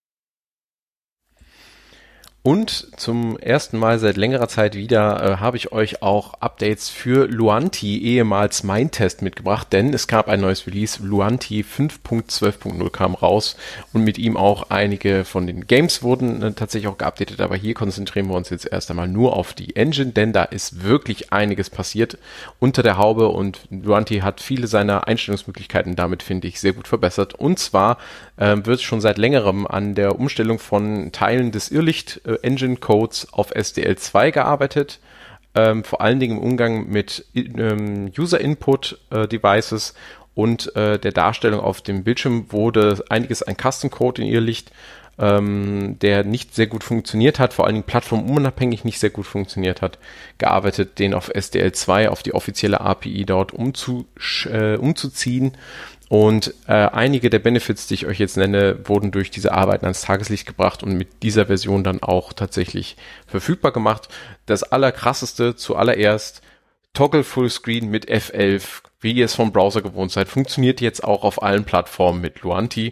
Und zum ersten Mal seit längerer Zeit wieder äh, habe ich euch auch Updates für Luanti, ehemals Mindtest, mitgebracht, denn es gab ein neues Release. Luanti fünf Punkt zwölf Punkt null kam raus und mit ihm auch einige von den Games wurden äh, tatsächlich auch geupdatet, aber hier konzentrieren wir uns jetzt erst einmal nur auf die Engine, denn da ist wirklich einiges passiert unter der Haube und Luanti hat viele seiner Einstellungsmöglichkeiten damit, finde ich, sehr gut verbessert. Und zwar äh, wird schon seit längerem an der Umstellung von Teilen des Irrlicht äh, Engine Codes auf S D L zwei gearbeitet, ähm, vor allen Dingen im Umgang mit ähm, User Input äh, Devices und äh, der Darstellung auf dem Bildschirm wurde einiges ein Custom Code in Irrlicht, ähm, der nicht sehr gut funktioniert hat, vor allen Dingen plattformunabhängig nicht sehr gut funktioniert hat, gearbeitet, den auf S D L zwei, auf die offizielle A P I dort umzu, äh, umzuziehen. Und äh, einige der Benefits, die ich euch jetzt nenne, wurden durch diese Arbeiten ans Tageslicht gebracht und mit dieser Version dann auch tatsächlich verfügbar gemacht. Das Allerkrasseste zuallererst, Toggle Fullscreen mit F elf, wie ihr es vom Browser gewohnt seid, funktioniert jetzt auch auf allen Plattformen mit Luanti.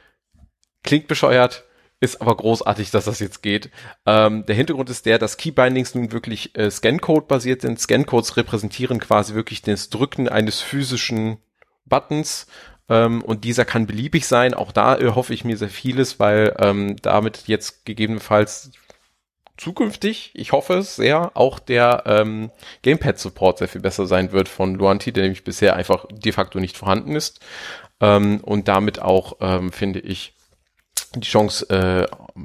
Klingt bescheuert, ist aber großartig, dass das jetzt geht. Ähm, der Hintergrund ist der, dass Keybindings nun wirklich äh, Scancode basiert sind. Scancodes repräsentieren quasi wirklich das Drücken eines physischen Buttons ähm, und dieser kann beliebig sein. Auch da äh, hoffe ich mir sehr vieles, weil ähm, damit jetzt gegebenenfalls zukünftig, ich hoffe es sehr, auch der ähm, Gamepad-Support sehr viel besser sein wird von Luanti, der nämlich bisher einfach de facto nicht vorhanden ist. Ähm, und damit auch, ähm, finde ich, die Chance, äh,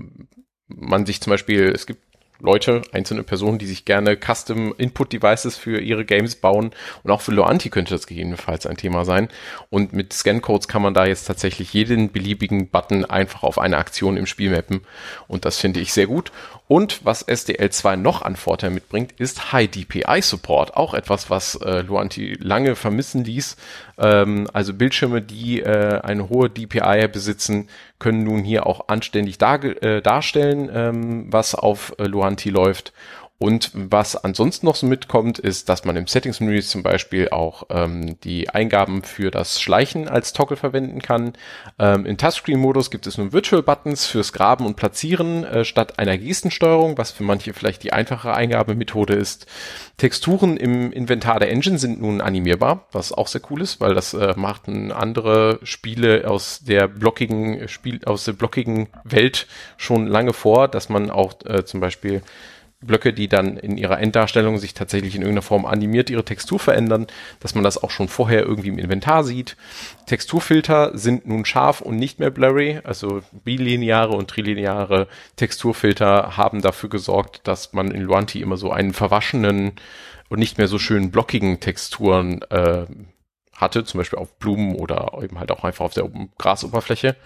man sich zum Beispiel, es gibt Leute, einzelne Personen, die sich gerne Custom-Input-Devices für ihre Games bauen und auch für Luanti könnte das gegebenenfalls ein Thema sein und mit Scan-Codes kann man da jetzt tatsächlich jeden beliebigen Button einfach auf eine Aktion im Spiel mappen und das finde ich sehr gut. Und was S D L zwei noch an Vorteil mitbringt, ist High D P I-Support, auch etwas, was äh, Luanti lange vermissen ließ. Ähm, also Bildschirme, die äh, eine hohe D P I besitzen, können nun hier auch anständig dar- äh, darstellen, ähm, was auf äh, Luanti läuft. Und was ansonsten noch so mitkommt, ist, dass man im Settings-Menü zum Beispiel auch ähm, die Eingaben für das Schleichen als Toggle verwenden kann. Ähm, im Touchscreen-Modus gibt es nun Virtual-Buttons fürs Graben und Platzieren äh, statt einer Gestensteuerung, was für manche vielleicht die einfache Eingabemethode ist. Texturen im Inventar der Engine sind nun animierbar, was auch sehr cool ist, weil das äh, machten andere Spiele aus der blockigen Spiel aus der blockigen Welt schon lange vor, dass man auch äh, zum Beispiel Blöcke, die dann in ihrer Enddarstellung sich tatsächlich in irgendeiner Form animiert ihre Textur verändern, dass man das auch schon vorher irgendwie im Inventar sieht. Texturfilter sind nun scharf und nicht mehr blurry, also bilineare und trilineare Texturfilter haben dafür gesorgt, dass man in Luanti immer so einen verwaschenen und nicht mehr so schönen blockigen Texturen äh, hatte, zum Beispiel auf Blumen oder eben halt auch einfach auf der Grasoberfläche.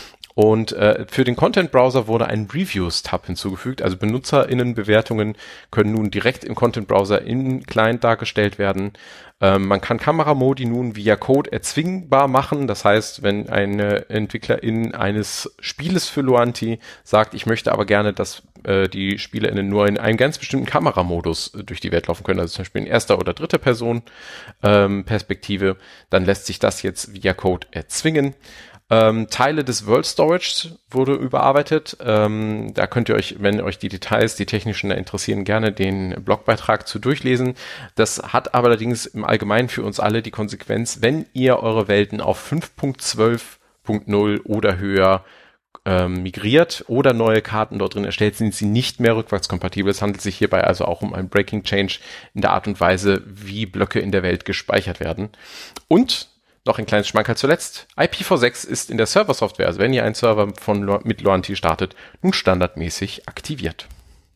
Und äh, für den Content-Browser wurde ein Reviews-Tab hinzugefügt, also BenutzerInnenbewertungen können nun direkt im Content-Browser im Client dargestellt werden. Ähm, man kann Kameramodi nun via Code erzwingbar machen, das heißt, wenn eine Entwicklerin eines Spieles für Luanti sagt, ich möchte aber gerne, dass äh, die SpielerInnen nur in einem ganz bestimmten Kameramodus äh, durch die Welt laufen können, also zum Beispiel in erster oder dritter Person ähm, Perspektive, dann lässt sich das jetzt via Code erzwingen. Ähm, Teile des World Storage wurde überarbeitet. Ähm, da könnt ihr euch, wenn euch die Details, die technischen interessieren, gerne den Blogbeitrag zu durchlesen. Das hat aber allerdings im Allgemeinen für uns alle die Konsequenz, wenn ihr eure Welten auf fünf Punkt zwölf Punkt null oder höher ähm, migriert oder neue Karten dort drin erstellt, sind sie nicht mehr rückwärtskompatibel. Es handelt sich hierbei also auch um einen Breaking Change in der Art und Weise, wie Blöcke in der Welt gespeichert werden. Und noch ein kleines Schmankerl zuletzt. I P v sechs ist in der Server-Software, also wenn ihr einen Server von mit Luanti startet, nun standardmäßig aktiviert.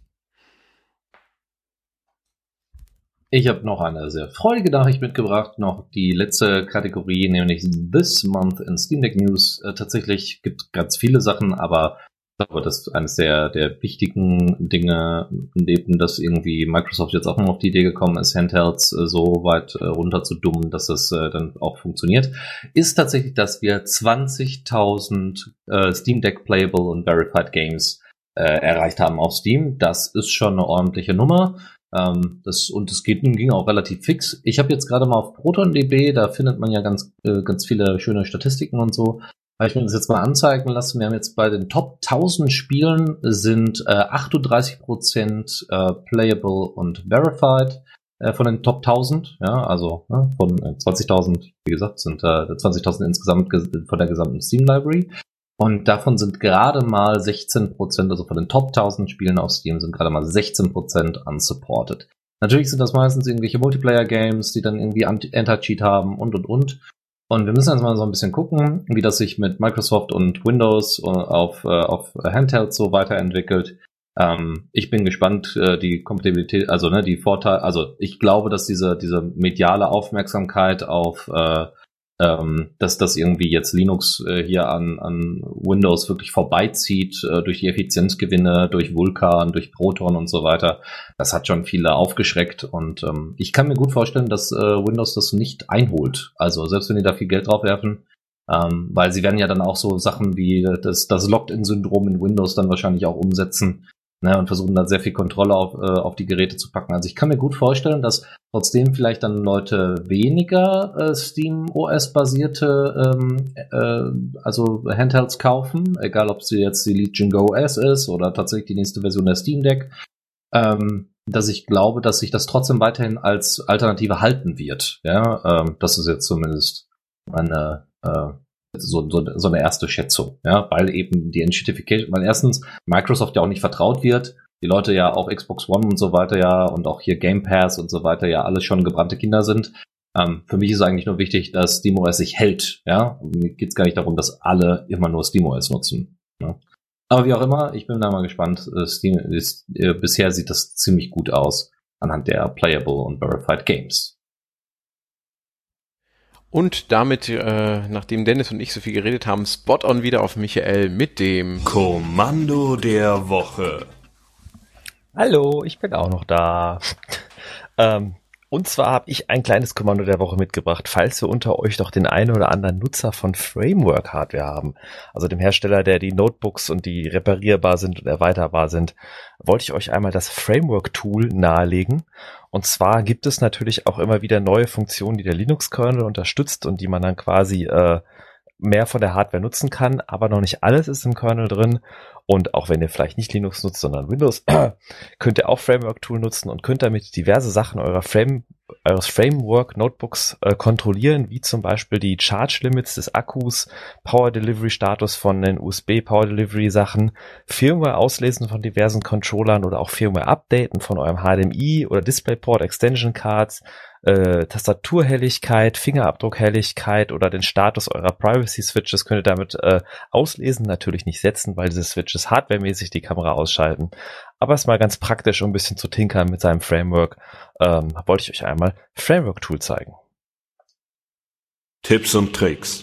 Ich habe noch eine sehr freudige Nachricht mitgebracht, noch die letzte Kategorie, nämlich This Month in Steam Deck News. Äh, tatsächlich gibt es ganz viele Sachen, aber ich glaube, das ist eines der, der wichtigen Dinge, neben dass irgendwie Microsoft jetzt auch noch auf die Idee gekommen ist, Handhelds äh, so weit äh, runter zu dummen, dass es äh, dann auch funktioniert, ist tatsächlich, dass wir zwanzigtausend äh, Steam Deck Playable und Verified Games äh, erreicht haben auf Steam. Das ist schon eine ordentliche Nummer. Ähm, das, und es geht, ging auch relativ fix. Ich habe jetzt gerade mal auf ProtonDB, da findet man ja ganz, äh, ganz viele schöne Statistiken und so. Habe ich mir das jetzt mal anzeigen lassen. Wir haben jetzt bei den Top tausend Spielen sind äh, achtunddreißig Prozent äh, playable und verified äh, von den Top tausend. Ja, also ne, von äh, zwanzigtausend, wie gesagt, sind äh, zwanzigtausend insgesamt ges- von der gesamten Steam Library. Und davon sind gerade mal sechzehn Prozent, also von den Top tausend Spielen auf Steam, sind gerade mal sechzehn Prozent unsupported. Natürlich sind das meistens irgendwelche Multiplayer-Games, die dann irgendwie Anti-Cheat haben und, und, und. Und wir müssen jetzt mal so ein bisschen gucken, wie das sich mit Microsoft und Windows auf, auf Handhelds so weiterentwickelt. Ähm, ich bin gespannt, die Kompatibilität, also ne, die Vorteile, also ich glaube, dass diese, diese mediale Aufmerksamkeit auf äh, Ähm, dass das irgendwie jetzt Linux äh, hier an, an Windows wirklich vorbeizieht, äh, durch die Effizienzgewinne, durch Vulkan, durch Proton und so weiter. Das hat schon viele aufgeschreckt und ähm, ich kann mir gut vorstellen, dass äh, Windows das nicht einholt. Also selbst wenn die da viel Geld drauf werfen, ähm, weil sie werden ja dann auch so Sachen wie das, das Locked-in-Syndrom in Windows dann wahrscheinlich auch umsetzen, ne, und versuchen da sehr viel Kontrolle auf, äh, auf die Geräte zu packen. Also ich kann mir gut vorstellen, dass trotzdem vielleicht dann Leute weniger äh, Steam-O S-basierte ähm, äh, also Handhelds kaufen, egal ob sie jetzt die Legion Go S ist oder tatsächlich die nächste Version der Steam Deck, ähm, dass ich glaube, dass sich das trotzdem weiterhin als Alternative halten wird. Ja, ähm, das ist jetzt zumindest eine äh, So, so, so eine erste Schätzung, ja, weil eben die Identification, weil erstens Microsoft ja auch nicht vertraut wird, die Leute ja auch Xbox One und so weiter ja und auch hier Game Pass und so weiter ja alles schon gebrannte Kinder sind. Ähm, für mich ist eigentlich nur wichtig, dass SteamOS sich hält, ja. Mir geht's gar nicht darum, dass alle immer nur SteamOS nutzen. Ja? Aber wie auch immer, ich bin da mal gespannt. Steam ist, äh, bisher sieht das ziemlich gut aus anhand der Playable und Verified Games. Und damit, äh, nachdem Dennis und ich so viel geredet haben, Spot on wieder auf Michael mit dem Kommando der Woche. Hallo, ich bin auch noch da. ähm, und zwar habe ich ein kleines Kommando der Woche mitgebracht, falls wir unter euch doch den einen oder anderen Nutzer von Framework-Hardware haben. Also dem Hersteller, der die Notebooks und die reparierbar sind und erweiterbar sind, wollte ich euch einmal das Framework-Tool nahelegen. Und zwar gibt es natürlich auch immer wieder neue Funktionen, die der Linux-Kernel unterstützt und die man dann quasi äh, mehr von der Hardware nutzen kann, aber noch nicht alles ist im Kernel drin. Und auch wenn ihr vielleicht nicht Linux nutzt, sondern Windows, könnt ihr auch Framework-Tool nutzen und könnt damit diverse Sachen eurer Frame, eures Framework-Notebooks äh, kontrollieren, wie zum Beispiel die Charge-Limits des Akkus, Power-Delivery-Status von den U S B-Power-Delivery-Sachen, Firmware auslesen von diversen Controllern oder auch Firmware-Updaten von eurem H D M I oder DisplayPort-Extension-Cards, Äh, Tastaturhelligkeit, Fingerabdruckhelligkeit oder den Status eurer Privacy-Switches könnt ihr damit äh, auslesen, natürlich nicht setzen, weil diese Switches hardwaremäßig die Kamera ausschalten. Aber es ist mal ganz praktisch, um ein bisschen zu tinkern mit seinem Framework. Ähm, wollte ich euch einmal Framework-Tool zeigen. Tipps und Tricks.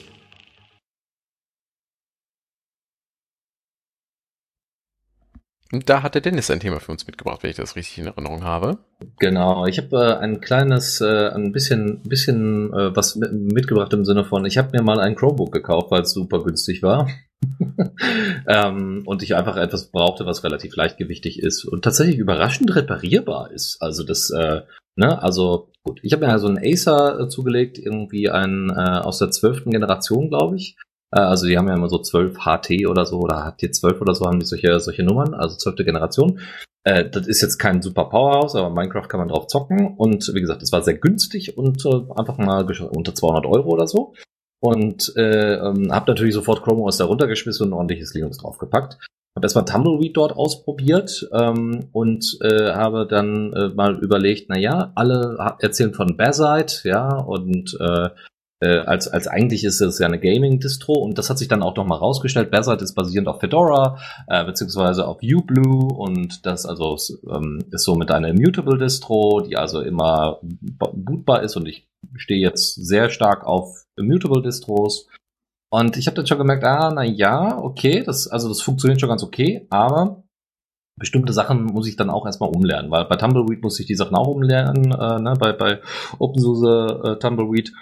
Und da hat der Dennis ein Thema für uns mitgebracht, wenn ich das richtig in Erinnerung habe. Genau, ich habe äh, ein kleines, äh, ein bisschen, bisschen äh, was mit, mitgebracht im Sinne von, ich habe mir mal ein Chromebook gekauft, weil es super günstig war ähm, und ich einfach etwas brauchte, was relativ leichtgewichtig ist und tatsächlich überraschend reparierbar ist. Also das, äh, ne, also gut, ich habe mir also einen Acer äh, zugelegt, irgendwie einen äh, aus der zwölften Generation, glaube ich. Also die haben ja immer so zwölf H T oder so, oder H T zwölf oder so, haben die solche solche Nummern, also zwölfte Generation. Äh, das ist jetzt kein super Powerhouse, aber Minecraft kann man drauf zocken. Und wie gesagt, es war sehr günstig und äh, einfach mal unter zweihundert Euro oder so. Und äh, ähm, habe natürlich sofort Chrome O S da runtergeschmissen und ein ordentliches Linux draufgepackt. Habe erstmal Tumbleweed dort ausprobiert ähm, und äh, habe dann äh, mal überlegt, na ja, alle erzählen von Bazite, ja, und äh, Äh, als, als eigentlich ist es ja eine Gaming-Distro und das hat sich dann auch noch mal rausgestellt. Bazite ist basierend auf Fedora, äh, beziehungsweise auf UBlue und das also ähm, ist somit eine Immutable-Distro, die also immer bootbar ist und ich stehe jetzt sehr stark auf Immutable-Distros. Und ich habe dann schon gemerkt, ah, na ja, okay, das, also das funktioniert schon ganz okay, aber bestimmte Sachen muss ich dann auch erstmal umlernen, weil bei Tumbleweed muss ich die Sachen auch umlernen, äh, ne, bei, bei OpenSUSE äh, Tumbleweed.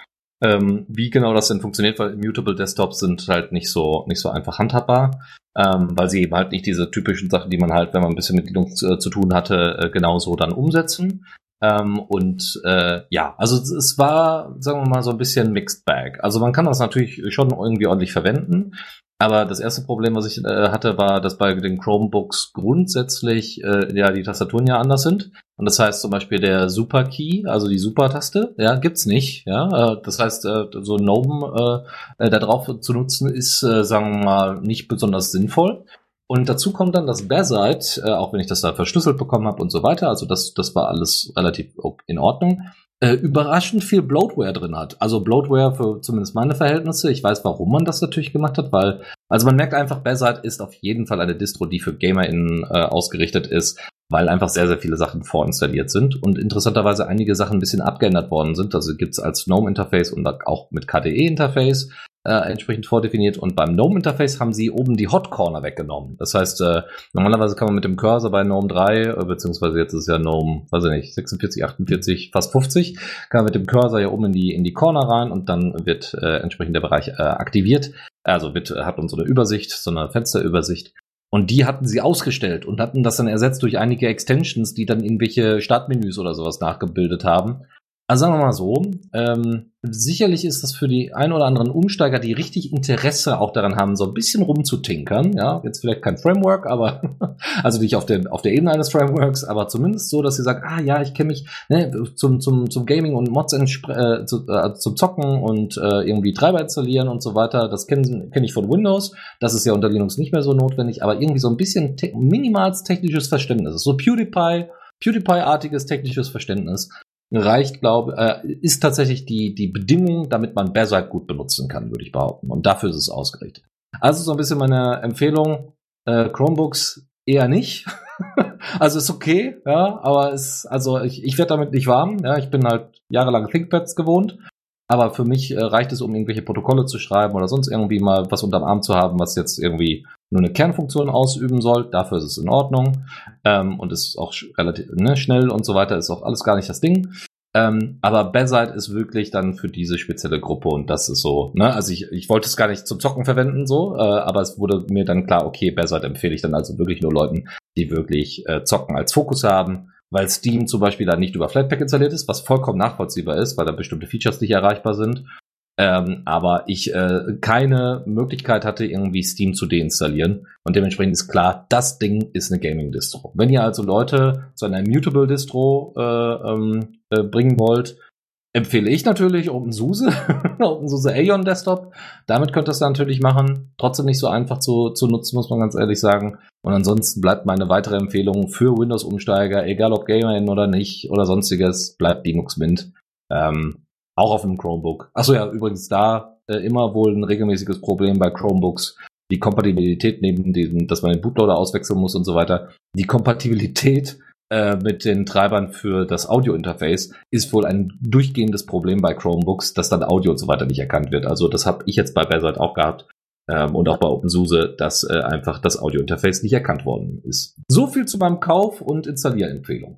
Ähm, wie genau das denn funktioniert, weil Immutable Desktops sind halt nicht so nicht so einfach handhabbar, ähm, weil sie eben halt nicht diese typischen Sachen, die man halt, wenn man ein bisschen mit Linux äh, zu tun hatte, äh, genauso dann umsetzen. Ähm, und äh, ja, also es war, sagen wir mal, so ein bisschen Mixed Bag. Also man kann das natürlich schon irgendwie ordentlich verwenden, aber das erste Problem, was ich äh, hatte, war, dass bei den Chromebooks grundsätzlich äh, ja die Tastaturen ja anders sind. Und das heißt zum Beispiel der Super Key, also die Super-Taste, ja, gibt's nicht. Ja, äh, das heißt, äh, so GNOME äh, da drauf zu nutzen ist, äh, sagen wir mal, nicht besonders sinnvoll. Und dazu kommt dann das Bearside, äh, auch wenn ich das da verschlüsselt bekommen habe und so weiter. Also das, das war alles relativ in Ordnung. Äh, überraschend viel Bloatware drin hat. Also Bloatware für zumindest meine Verhältnisse. Ich weiß, warum man das natürlich gemacht hat, weil, also man merkt einfach, Bearside ist auf jeden Fall eine Distro, die für GamerInnen äh, ausgerichtet ist, weil einfach sehr, sehr viele Sachen vorinstalliert sind und interessanterweise einige Sachen ein bisschen abgeändert worden sind. Also gibt's als GNOME-Interface und auch mit K D E-Interface äh, entsprechend vordefiniert. Und beim GNOME-Interface haben sie oben die Hot Corner weggenommen. Das heißt, äh, normalerweise kann man mit dem Cursor bei GNOME drei, äh, beziehungsweise jetzt ist es ja GNOME, weiß ich nicht, sechsundvierzig, achtundvierzig, fast fünfzig, kann man mit dem Cursor ja oben in die in die Corner rein und dann wird äh, entsprechend der Bereich äh, aktiviert. Also wird, hat uns so eine Übersicht, so eine Fensterübersicht. Und die hatten sie ausgestellt und hatten das dann ersetzt durch einige Extensions, die dann irgendwelche Startmenüs oder sowas nachgebildet haben. Also sagen wir mal so, ähm, sicherlich ist das für die ein oder anderen Umsteiger, die richtig Interesse auch daran haben, so ein bisschen rumzutinkern, ja, jetzt vielleicht kein Framework, aber also nicht auf der auf der Ebene eines Frameworks, aber zumindest so, dass sie sagen, ah ja, ich kenne mich ne, zum zum zum Gaming und Mods äh, zu, äh, zum Zocken und äh, irgendwie Treiber installieren und so weiter, das kenne kenn ich von Windows, das ist ja unter Linux nicht mehr so notwendig, aber irgendwie so ein bisschen te- minimals technisches Verständnis, so PewDiePie, PewDiePie-artiges technisches Verständnis reicht, glaube äh, ist tatsächlich die die Bedingung, damit man Bearside gut benutzen kann, würde ich behaupten. Und dafür ist es ausgerichtet. Also so ein bisschen meine Empfehlung, äh, Chromebooks eher nicht. Also ist okay, ja, aber es, also ich, ich werde damit nicht warm. Ja, ich bin halt jahrelang ThinkPads gewohnt. Aber für mich äh, reicht es, um irgendwelche Protokolle zu schreiben oder sonst irgendwie mal was unterm Arm zu haben, was jetzt irgendwie nur eine Kernfunktion ausüben soll. Dafür ist es in Ordnung. Ähm, und ist auch sch- relativ ne, schnell und so weiter. Ist auch alles gar nicht das Ding. Ähm, aber Bearside ist wirklich dann für diese spezielle Gruppe und das ist so, ne, also ich, ich wollte es gar nicht zum Zocken verwenden, so, äh, aber es wurde mir dann klar, okay, Bearside empfehle ich dann also wirklich nur Leuten, die wirklich äh, Zocken als Fokus haben, weil Steam zum Beispiel da nicht über Flatpak installiert ist, was vollkommen nachvollziehbar ist, weil da bestimmte Features nicht erreichbar sind. Ähm, aber ich äh, keine Möglichkeit hatte, irgendwie Steam zu deinstallieren. Und dementsprechend ist klar, das Ding ist eine Gaming-Distro. Wenn ihr also Leute zu einer Immutable-Distro äh, ähm, äh, bringen wollt, empfehle ich natürlich OpenSUSE, OpenSUSE Aeon Desktop. Damit könnt ihr es natürlich machen. Trotzdem nicht so einfach zu, zu nutzen, muss man ganz ehrlich sagen. Und ansonsten bleibt meine weitere Empfehlung für Windows-Umsteiger, egal ob GamerInnen oder nicht oder sonstiges, bleibt Linux Mint. Ähm, Auch auf dem Chromebook. Achso, ja, übrigens da äh, immer wohl ein regelmäßiges Problem bei Chromebooks. Die Kompatibilität neben dem, dass man den Bootloader auswechseln muss und so weiter. Die Kompatibilität äh, mit den Treibern für das Audio-Interface ist wohl ein durchgehendes Problem bei Chromebooks, dass dann Audio und so weiter nicht erkannt wird. Also das habe ich jetzt bei Bearside auch gehabt. Ähm, und auch bei OpenSUSE, dass äh, einfach das Audio-Interface nicht erkannt worden ist. So viel zu meinem Kauf- und Installierempfehlung.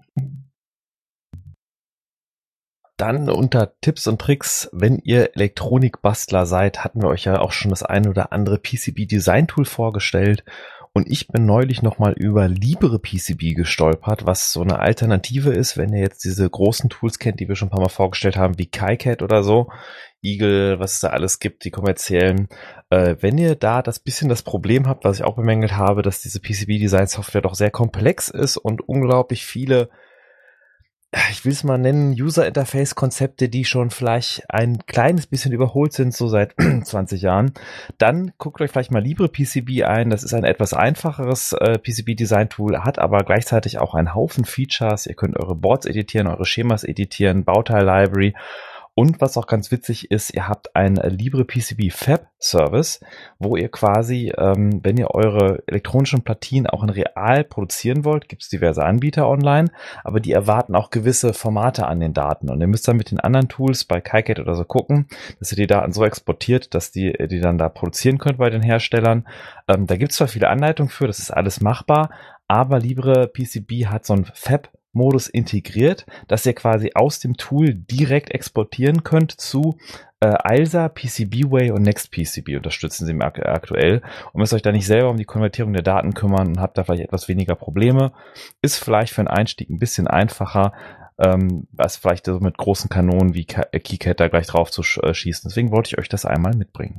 Dann unter Tipps und Tricks, wenn ihr Elektronikbastler seid, hatten wir euch ja auch schon das ein oder andere P C B-Design-Tool vorgestellt. Und ich bin neulich nochmal über LibrePCB gestolpert, was so eine Alternative ist, wenn ihr jetzt diese großen Tools kennt, die wir schon ein paar Mal vorgestellt haben, wie KiCad oder so, Eagle, was es da alles gibt, die kommerziellen. Äh, wenn ihr da das bisschen das Problem habt, was ich auch bemängelt habe, dass diese P C B-Design-Software doch sehr komplex ist und unglaublich viele, ich will es mal nennen, User-Interface-Konzepte, die schon vielleicht ein kleines bisschen überholt sind, so seit zwanzig Jahren, dann guckt euch vielleicht mal LibrePCB ein. Das ist ein etwas einfacheres äh, P C B-Design-Tool, hat aber gleichzeitig auch einen Haufen Features. Ihr könnt eure Boards editieren, eure Schemas editieren, Bauteil-Library. Und was auch ganz witzig ist, ihr habt einen LibrePCB Fab Service, wo ihr quasi, ähm, wenn ihr eure elektronischen Platinen auch in real produzieren wollt, gibt es diverse Anbieter online, aber die erwarten auch gewisse Formate an den Daten. Und ihr müsst dann mit den anderen Tools bei KiCad oder so gucken, dass ihr die Daten so exportiert, dass die die dann da produzieren könnt bei den Herstellern. Ähm, da gibt es zwar viele Anleitungen für, das ist alles machbar, aber LibrePCB hat so ein Fab Modus integriert, dass ihr quasi aus dem Tool direkt exportieren könnt zu Äh, I L S A, P C B Way und Next P C B unterstützen sie ak- aktuell und müsst euch da nicht selber um die Konvertierung der Daten kümmern und habt da vielleicht etwas weniger Probleme. Ist vielleicht für einen Einstieg ein bisschen einfacher, ähm, als vielleicht so mit großen Kanonen wie Ka- KiCad da gleich drauf zu sch- äh, schießen. Deswegen wollte ich euch das einmal mitbringen.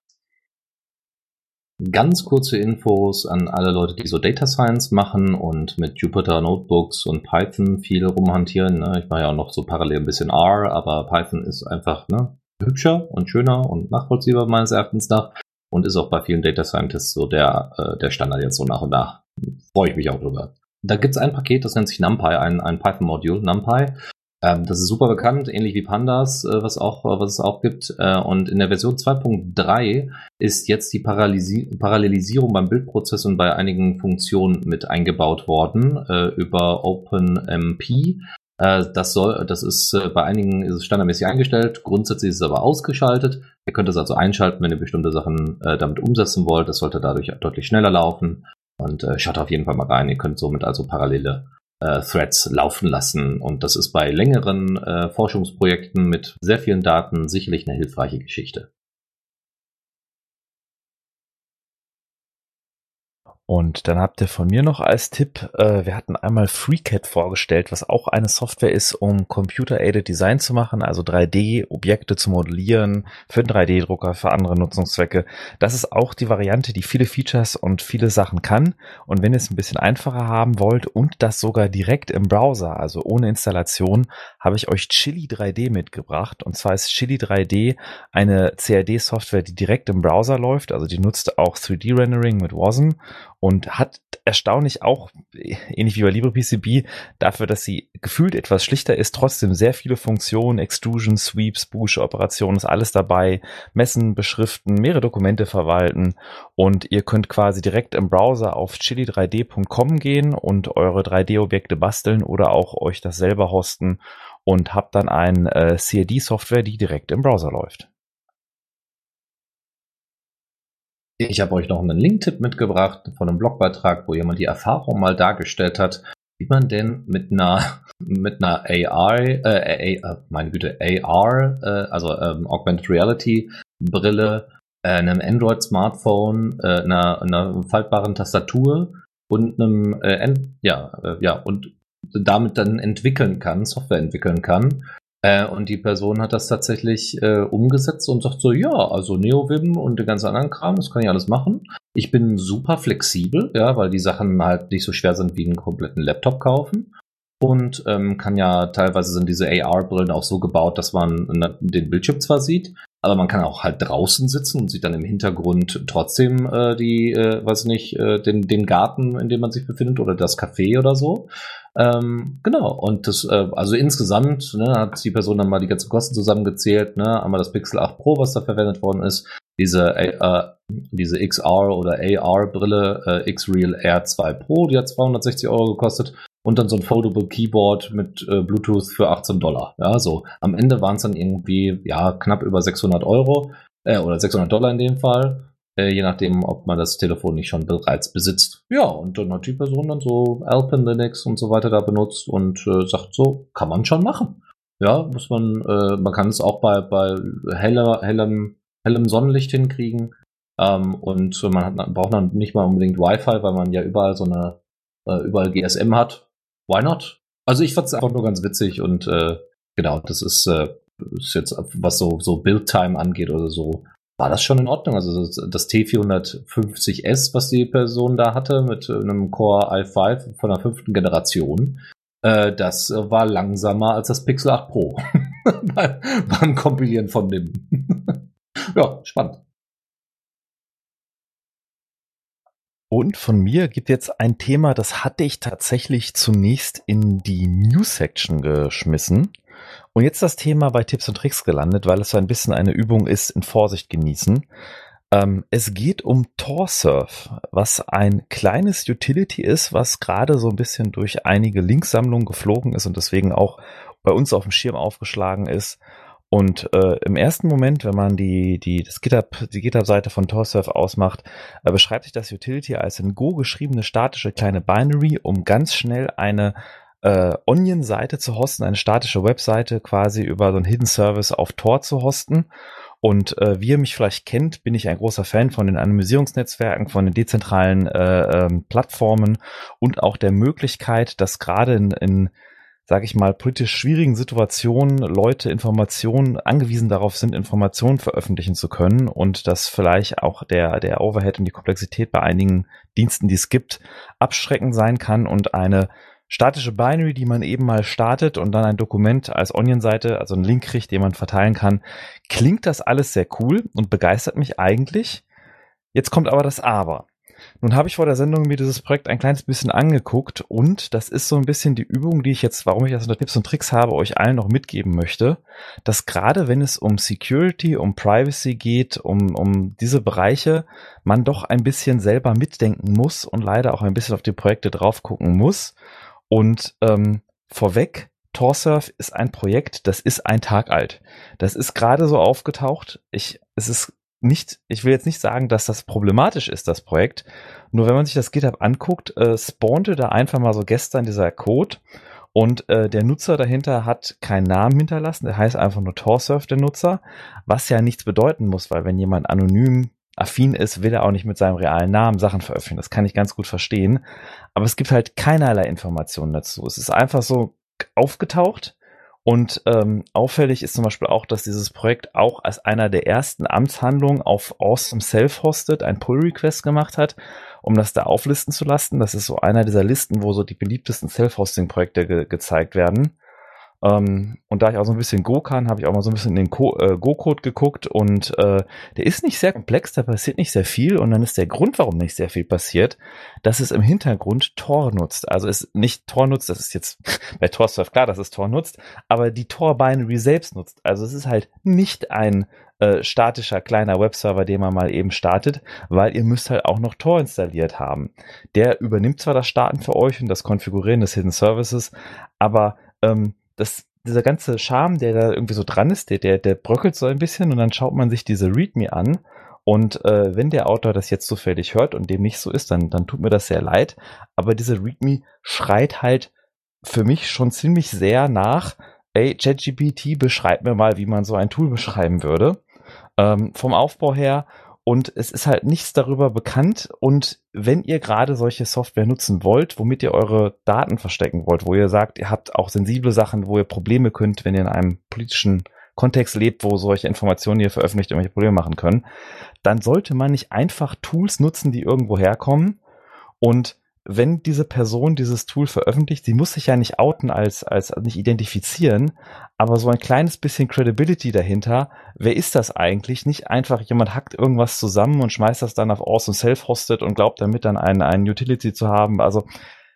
Ganz kurze Infos an alle Leute, die so Data Science machen und mit Jupyter Notebooks und Python viel rumhantieren. Ne? Ich mache ja auch noch so parallel ein bisschen R, aber Python ist einfach ne, hübscher und schöner und nachvollziehbar meines Erachtens nach und ist auch bei vielen Data Scientists so der, äh, der Standard jetzt so nach und nach. Freue ich mich auch drüber. Da gibt es ein Paket, das nennt sich NumPy, ein, ein Python-Modul, NumPy. Ähm, das ist super bekannt, ähnlich wie Pandas, äh, was, auch, was es auch gibt. Äh, und in der Version zwei Punkt drei ist jetzt die Parallelisi- Parallelisierung beim Bildprozess und bei einigen Funktionen mit eingebaut worden äh, über OpenMP. Äh, das soll, das ist äh, bei einigen ist es standardmäßig eingestellt, grundsätzlich ist es aber ausgeschaltet. Ihr könnt es also einschalten, wenn ihr bestimmte Sachen äh, damit umsetzen wollt. Das sollte dadurch deutlich schneller laufen. Und äh, schaut auf jeden Fall mal rein. Ihr könnt somit also parallele äh, Threads laufen lassen. Und das ist bei längeren äh, Forschungsprojekten mit sehr vielen Daten sicherlich eine hilfreiche Geschichte. Und dann habt ihr von mir noch als Tipp, äh, wir hatten einmal FreeCAD vorgestellt, was auch eine Software ist, um Computer-Aided Design zu machen, also drei D-Objekte zu modellieren für einen drei D-Drucker, für andere Nutzungszwecke. Das ist auch die Variante, die viele Features und viele Sachen kann. Und wenn ihr es ein bisschen einfacher haben wollt und das sogar direkt im Browser, also ohne Installation, habe ich euch Chili drei D mitgebracht. Und zwar ist Chili drei D eine C A D-Software, die direkt im Browser läuft, also die nutzt auch drei D-Rendering mit Wasm. Und hat erstaunlich auch, ähnlich wie bei LibrePCB, dafür, dass sie gefühlt etwas schlichter ist, trotzdem sehr viele Funktionen, Extrusion, Sweeps, Boolsche Operationen, ist alles dabei, messen, beschriften, mehrere Dokumente verwalten und ihr könnt quasi direkt im Browser auf chili drei d punkt com gehen und eure drei D-Objekte basteln oder auch euch das selber hosten und habt dann eine äh, C A D-Software, die direkt im Browser läuft. Ich habe euch noch einen Link-Tipp mitgebracht von einem Blogbeitrag, wo jemand die Erfahrung mal dargestellt hat, wie man denn mit einer mit einer A R, äh, A, meine Güte, A R, äh, also ähm, Augmented Reality Brille, äh, einem Android-Smartphone, äh, einer, einer faltbaren Tastatur und einem äh, en- ja äh, ja und damit dann entwickeln kann, Software entwickeln kann. Äh, und die Person hat das tatsächlich äh, umgesetzt und sagt so, ja, also NeoVim und den ganzen anderen Kram, das kann ich alles machen. Ich bin super flexibel, ja, weil die Sachen halt nicht so schwer sind wie einen kompletten Laptop kaufen. Und ähm, kann ja, teilweise sind diese A R-Brillen auch so gebaut, dass man den Bildschirm zwar sieht, aber man kann auch halt draußen sitzen und sieht dann im Hintergrund trotzdem äh, die, äh, weiß nicht, äh, den, den Garten, in dem man sich befindet oder das Café oder so. Ähm, genau, und das, äh, also insgesamt ne, hat die Person dann mal die ganzen Kosten zusammengezählt, ne, einmal das Pixel acht Pro, was da verwendet worden ist, diese, äh, diese X R oder A R-Brille, äh, X-Real Air zwei Pro, die hat zweihundertsechzig Euro gekostet und dann so ein Foldable Keyboard mit äh, Bluetooth für achtzehn Dollar. Ja, so. Am Ende waren es dann irgendwie, ja, knapp über sechshundert Euro, äh, oder sechshundert Dollar in dem Fall. Äh, je nachdem, ob man das Telefon nicht schon bereits besitzt. Ja, und dann hat die Person dann so Alpine Linux und so weiter da benutzt und äh, sagt so, kann man schon machen. Ja, muss man, äh, man kann es auch bei, bei heller, hellem, hellem Sonnenlicht hinkriegen. Ähm, und man hat, braucht dann nicht mal unbedingt Wi-Fi, weil man ja überall so eine, äh, überall G S M hat. Why not? Also ich fand es einfach nur ganz witzig und äh, genau, das ist, äh, ist jetzt, was so, so Build-Time angeht oder so, war das schon in Ordnung. Also das T vierhundertfünfzig S, was die Person da hatte, mit einem Core i fünf von der fünften Generation, äh, das war langsamer als das Pixel acht Pro beim Kompilieren von dem. Ja, spannend. Und von mir gibt jetzt ein Thema, das hatte ich tatsächlich zunächst in die News-Section geschmissen. Und jetzt das Thema bei Tipps und Tricks gelandet, weil es so ein bisschen eine Übung ist in Vorsicht genießen. Ähm, es geht um TorSurf, was ein kleines Utility ist, was gerade so ein bisschen durch einige Linksammlungen geflogen ist und deswegen auch bei uns auf dem Schirm aufgeschlagen ist. Und äh, im ersten Moment, wenn man die die das GitHub die GitHub-Seite von TorSurf ausmacht, äh, beschreibt sich das Utility als in Go geschriebene statische kleine Binary, um ganz schnell eine äh, Onion-Seite zu hosten, eine statische Webseite quasi über so einen Hidden Service auf Tor zu hosten. Und äh, wie ihr mich vielleicht kennt, bin ich ein großer Fan von den Anonymisierungsnetzwerken, von den dezentralen äh, ähm, Plattformen und auch der Möglichkeit, dass gerade in, in sage ich mal, politisch schwierigen Situationen Leute Informationen angewiesen darauf sind, Informationen veröffentlichen zu können und dass vielleicht auch der der Overhead und die Komplexität bei einigen Diensten, die es gibt, abschreckend sein kann und eine statische Binary, die man eben mal startet und dann ein Dokument als Onion-Seite, also einen Link kriegt, den man verteilen kann, klingt das alles sehr cool und begeistert mich eigentlich. Jetzt kommt aber das Aber. Nun habe ich vor der Sendung mir dieses Projekt ein kleines bisschen angeguckt und das ist so ein bisschen die Übung, die ich jetzt, warum ich das unter Tipps und Tricks habe, euch allen noch mitgeben möchte, dass gerade wenn es um Security, um Privacy geht, um, um diese Bereiche, man doch ein bisschen selber mitdenken muss und leider auch ein bisschen auf die Projekte drauf gucken muss. Und ähm, vorweg, TorSurf ist ein Projekt, das ist ein Tag alt. Das ist gerade so aufgetaucht. Ich, es ist nicht, ich will jetzt nicht sagen, dass das problematisch ist, das Projekt. Nur wenn man sich das GitHub anguckt, äh, spawnte da einfach mal so gestern dieser Code und äh, der Nutzer dahinter hat keinen Namen hinterlassen. Der heißt einfach nur TorSurf, der Nutzer, was ja nichts bedeuten muss, weil wenn jemand anonym affin ist, will er auch nicht mit seinem realen Namen Sachen veröffentlichen. Das kann ich ganz gut verstehen. Aber es gibt halt keinerlei Informationen dazu. Es ist einfach so aufgetaucht und ähm, auffällig ist zum Beispiel auch, dass dieses Projekt auch als einer der ersten Amtshandlungen auf Awesome Self-Hosted ein Pull-Request gemacht hat, um das da auflisten zu lassen. Das ist so einer dieser Listen, wo so die beliebtesten Self-Hosting-Projekte ge- gezeigt werden. Um, und da ich auch so ein bisschen Go kann, habe ich auch mal so ein bisschen in den Co- äh, Go-Code geguckt und äh, der ist nicht sehr komplex, da passiert nicht sehr viel und dann ist der Grund, warum nicht sehr viel passiert, dass es im Hintergrund Tor nutzt. Also es nicht Tor nutzt, das ist jetzt bei TorSurf klar, dass es Tor nutzt, aber die Tor-Binary selbst nutzt. Also es ist halt nicht ein äh, statischer kleiner Webserver, den man mal eben startet, weil ihr müsst halt auch noch Tor installiert haben. Der übernimmt zwar das Starten für euch und das Konfigurieren des Hidden Services, aber ähm, das, dieser ganze Charme, der da irgendwie so dran ist, der, der, der bröckelt so ein bisschen und dann schaut man sich diese README an und äh, wenn der Autor das jetzt zufällig hört und dem nicht so ist, dann, dann tut mir das sehr leid, aber diese README schreit halt für mich schon ziemlich sehr nach, ey, ChatGPT, beschreib mir mal, wie man so ein Tool beschreiben würde, ähm, vom Aufbau her. Und es ist halt nichts darüber bekannt. Und wenn ihr gerade solche Software nutzen wollt, womit ihr eure Daten verstecken wollt, wo ihr sagt, ihr habt auch sensible Sachen, wo ihr Probleme könnt, wenn ihr in einem politischen Kontext lebt, wo solche Informationen, die ihr veröffentlicht, irgendwelche Probleme machen können, dann sollte man nicht einfach Tools nutzen, die irgendwo herkommen. Und wenn diese Person dieses Tool veröffentlicht, sie muss sich ja nicht outen als, als nicht identifizieren, aber so ein kleines bisschen Credibility dahinter, wer ist das eigentlich? Nicht einfach, jemand hackt irgendwas zusammen und schmeißt das dann auf Awesome Self-Hosted und glaubt damit dann einen, einen Utility zu haben. Also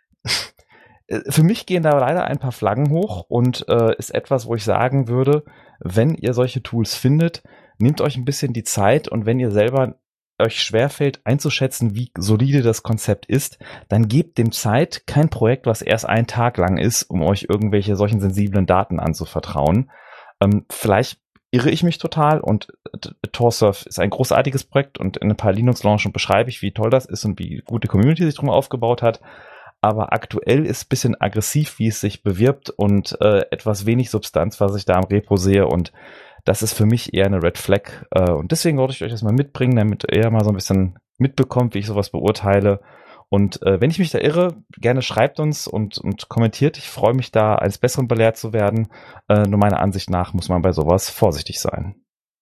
für mich gehen da leider ein paar Flaggen hoch und äh, ist etwas, wo ich sagen würde, wenn ihr solche Tools findet, nehmt euch ein bisschen die Zeit und wenn ihr selber euch schwerfällt einzuschätzen, wie solide das Konzept ist, dann gebt dem Zeit, kein Projekt, was erst einen Tag lang ist, um euch irgendwelche solchen sensiblen Daten anzuvertrauen. Ähm, vielleicht irre ich mich total und TorSurf ist ein großartiges Projekt und in ein paar Linux-Launchen beschreibe ich, wie toll das ist und wie gute Community sich drum aufgebaut hat. Aber aktuell ist ein bisschen aggressiv, wie es sich bewirbt und äh, etwas wenig Substanz, was ich da am Repo sehe und das ist für mich eher eine Red Flag. Äh, und deswegen wollte ich euch das mal mitbringen, damit ihr mal so ein bisschen mitbekommt, wie ich sowas beurteile. Und äh, wenn ich mich da irre, gerne schreibt uns und, und kommentiert. Ich freue mich da, als Besseren belehrt zu werden. Äh, nur meiner Ansicht nach muss man bei sowas vorsichtig sein.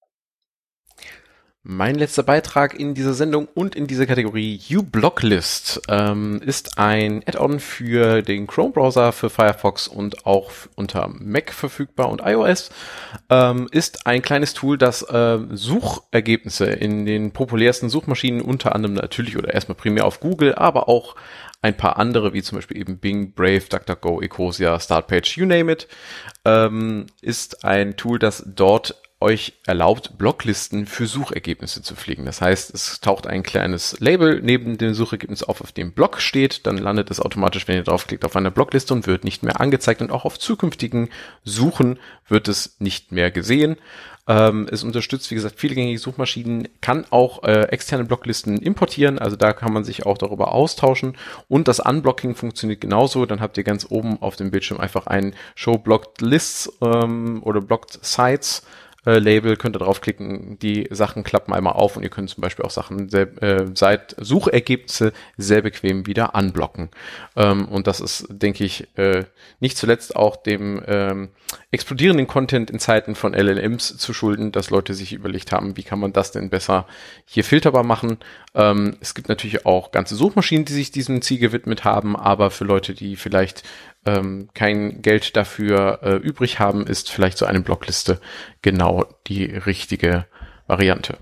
Mein letzter Beitrag in dieser Sendung und in dieser Kategorie uBlocklist ähm, ist ein Add-on für den Chrome-Browser, für Firefox und auch unter Mac verfügbar und iOS. Ähm, ist ein kleines Tool, das äh, Suchergebnisse in den populärsten Suchmaschinen, unter anderem natürlich oder erstmal primär auf Google, aber auch ein paar andere, wie zum Beispiel eben Bing, Brave, DuckDuckGo, Ecosia, Startpage, you name it, ähm, ist ein Tool, das dort euch erlaubt, Blocklisten für Suchergebnisse zu pflegen. Das heißt, es taucht ein kleines Label neben dem Suchergebnis auf, auf dem Block steht. Dann landet es automatisch, wenn ihr draufklickt, auf einer Blockliste und wird nicht mehr angezeigt. Und auch auf zukünftigen Suchen wird es nicht mehr gesehen. Ähm, es unterstützt, wie gesagt, viele gängige Suchmaschinen, kann auch äh, externe Blocklisten importieren, also da kann man sich auch darüber austauschen. Und das Unblocking funktioniert genauso. Dann habt ihr ganz oben auf dem Bildschirm einfach ein Show Blocked Lists ähm, oder Blocked Sites äh, Label, könnt ihr draufklicken, die Sachen klappen einmal auf und ihr könnt zum Beispiel auch Sachen sehr, äh, seit Suchergebnisse sehr bequem wieder unblocken. Ähm, und das ist, denke ich, äh, nicht zuletzt auch dem ähm, explodierenden Content in Zeiten von L L Ms zu schulden, dass Leute sich überlegt haben, wie kann man das denn besser hier filterbar machen. Ähm, es gibt natürlich auch ganze Suchmaschinen, die sich diesem Ziel gewidmet haben, aber für Leute, die vielleicht ähm, kein Geld dafür äh, übrig haben, ist vielleicht so eine Blockliste genau die richtige Variante.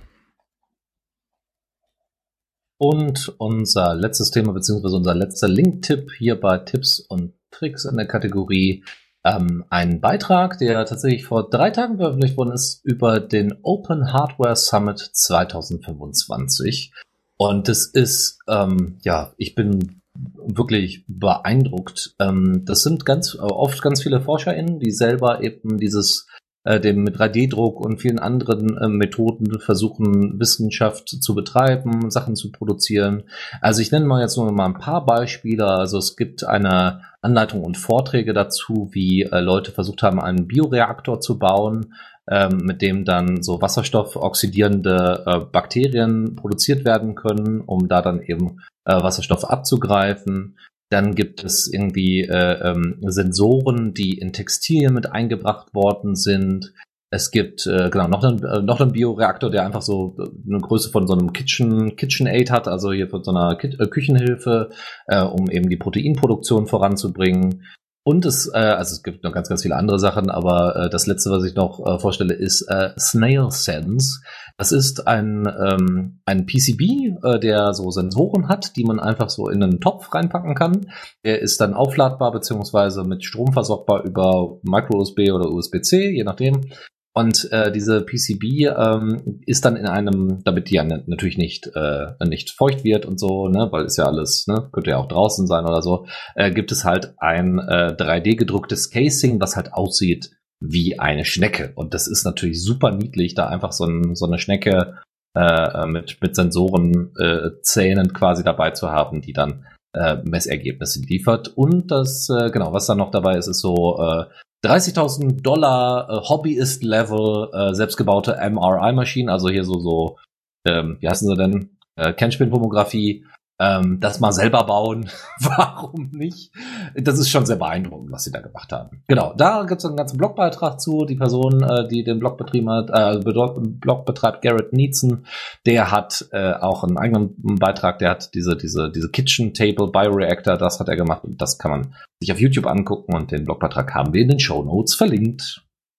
Und unser letztes Thema, beziehungsweise unser letzter Link-Tipp hier bei Tipps und Tricks in der Kategorie Ähm, ein Beitrag, der tatsächlich vor drei Tagen veröffentlicht worden ist, über den Open Hardware Summit zwanzig fünfundzwanzig. Und das ist, ähm, ja, ich bin wirklich beeindruckt. Ähm, das sind ganz oft ganz viele ForscherInnen, die selber eben dieses äh, dem mit drei D Druck und vielen anderen äh, Methoden versuchen, Wissenschaft zu betreiben, Sachen zu produzieren. Also ich nenne mal jetzt nur mal ein paar Beispiele. Also es gibt eine Anleitung und Vorträge dazu, wie äh, Leute versucht haben, einen Bioreaktor zu bauen, ähm, mit dem dann so wasserstoffoxidierende äh, Bakterien produziert werden können, um da dann eben äh, Wasserstoff abzugreifen. Dann gibt es irgendwie äh, ähm, Sensoren, die in Textilien mit eingebracht worden sind. Es gibt äh, genau noch einen, äh, noch einen Bioreaktor, der einfach so eine Größe von so einem Kitchen KitchenAid hat, also hier von so einer Ki- äh, Küchenhilfe, äh, um eben die Proteinproduktion voranzubringen. Und es, äh, also es gibt noch ganz, ganz viele andere Sachen, aber äh, das letzte, was ich noch äh, vorstelle, ist äh, Snail Sense. Das ist ein ähm, ein P C B, äh, der so Sensoren hat, die man einfach so in einen Topf reinpacken kann. Der ist dann aufladbar beziehungsweise mit Strom versorgbar über Micro U S B oder U S B C, je nachdem. Und äh, diese P C B ähm, ist dann in einem, damit die ja natürlich nicht äh, nicht feucht wird und so, ne, weil ist ja alles, ne, könnte ja auch draußen sein oder so, äh, gibt es halt ein äh, drei D gedrucktes Casing, was halt aussieht wie eine Schnecke. Und das ist natürlich super niedlich, da einfach so, ein, so eine Schnecke äh, mit mit Sensoren äh, Zähnen quasi dabei zu haben, die dann äh, Messergebnisse liefert. Und das, äh, genau, was dann noch dabei ist, ist so äh, dreißigtausend Dollar äh, Hobbyist-Level äh, selbstgebaute M R I-Maschinen, also hier so, so ähm, wie heißen sie denn, äh, Kernspintomographie, ähm, das mal selber bauen, warum nicht? Das ist schon sehr beeindruckend, was sie da gemacht haben. Genau, da gibt es einen ganzen Blogbeitrag zu. Die Person, äh, die den Blog betrieben hat, äh, Blog betreibt, Garrett Neetzen, der hat äh, auch einen eigenen Beitrag, der hat diese diese diese Kitchen Table Bioreactor, das hat er gemacht und das kann man sich auf YouTube angucken und den Blogbeitrag haben wir in den Shownotes verlinkt.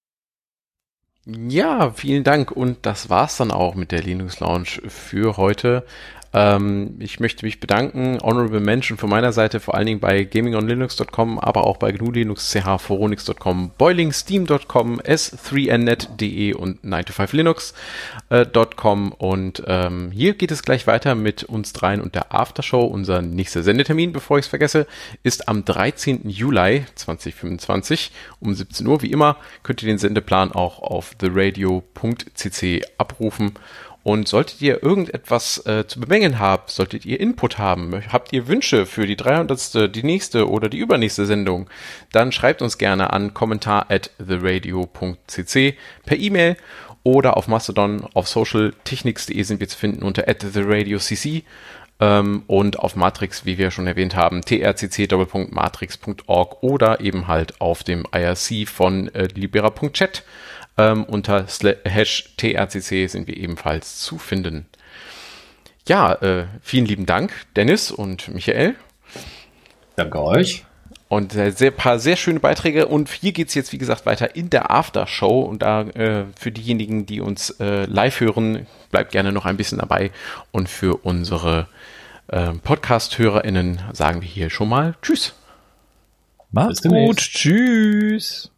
Ja, vielen Dank und das war's dann auch mit der Linux Lounge für heute. Ähm, ich möchte mich bedanken, Honorable Mention von meiner Seite, vor allen Dingen bei gaming on linux dot com, aber auch bei G N U Linux, C H, Phoronix dot com, Boiling Steam dot com, S drei N net dot de und nine to five linux dot com und ähm, hier geht es gleich weiter mit uns dreien und der Aftershow. Unser nächster Sendetermin, bevor ich es vergesse, ist am dreizehnten Juli zweitausendfünfundzwanzig um siebzehn Uhr. Wie immer könnt ihr den Sendeplan auch auf the radio punkt c c abrufen. Und solltet ihr irgendetwas äh, zu bemängeln haben, solltet ihr Input haben, habt ihr Wünsche für die dreihundertste, die nächste oder die übernächste Sendung, dann schreibt uns gerne an kommentar at the radio punkt c c per E-Mail oder auf Mastodon, auf social technics punkt de sind wir zu finden unter at the radio c c ähm, und auf Matrix, wie wir schon erwähnt haben, t r c c matrix punkt org oder eben halt auf dem I R C von äh, libera punkt chat. Ähm, unter Hash T R C C sind wir ebenfalls zu finden. Ja, äh, vielen lieben Dank, Dennis und Michael. Danke euch. Und äh, sehr paar sehr schöne Beiträge. Und hier geht's jetzt, wie gesagt, weiter in der Aftershow. Und da äh, für diejenigen, die uns äh, live hören, bleibt gerne noch ein bisschen dabei. Und für unsere äh, Podcast-HörerInnen sagen wir hier schon mal Tschüss. Macht's gut. Tschüss.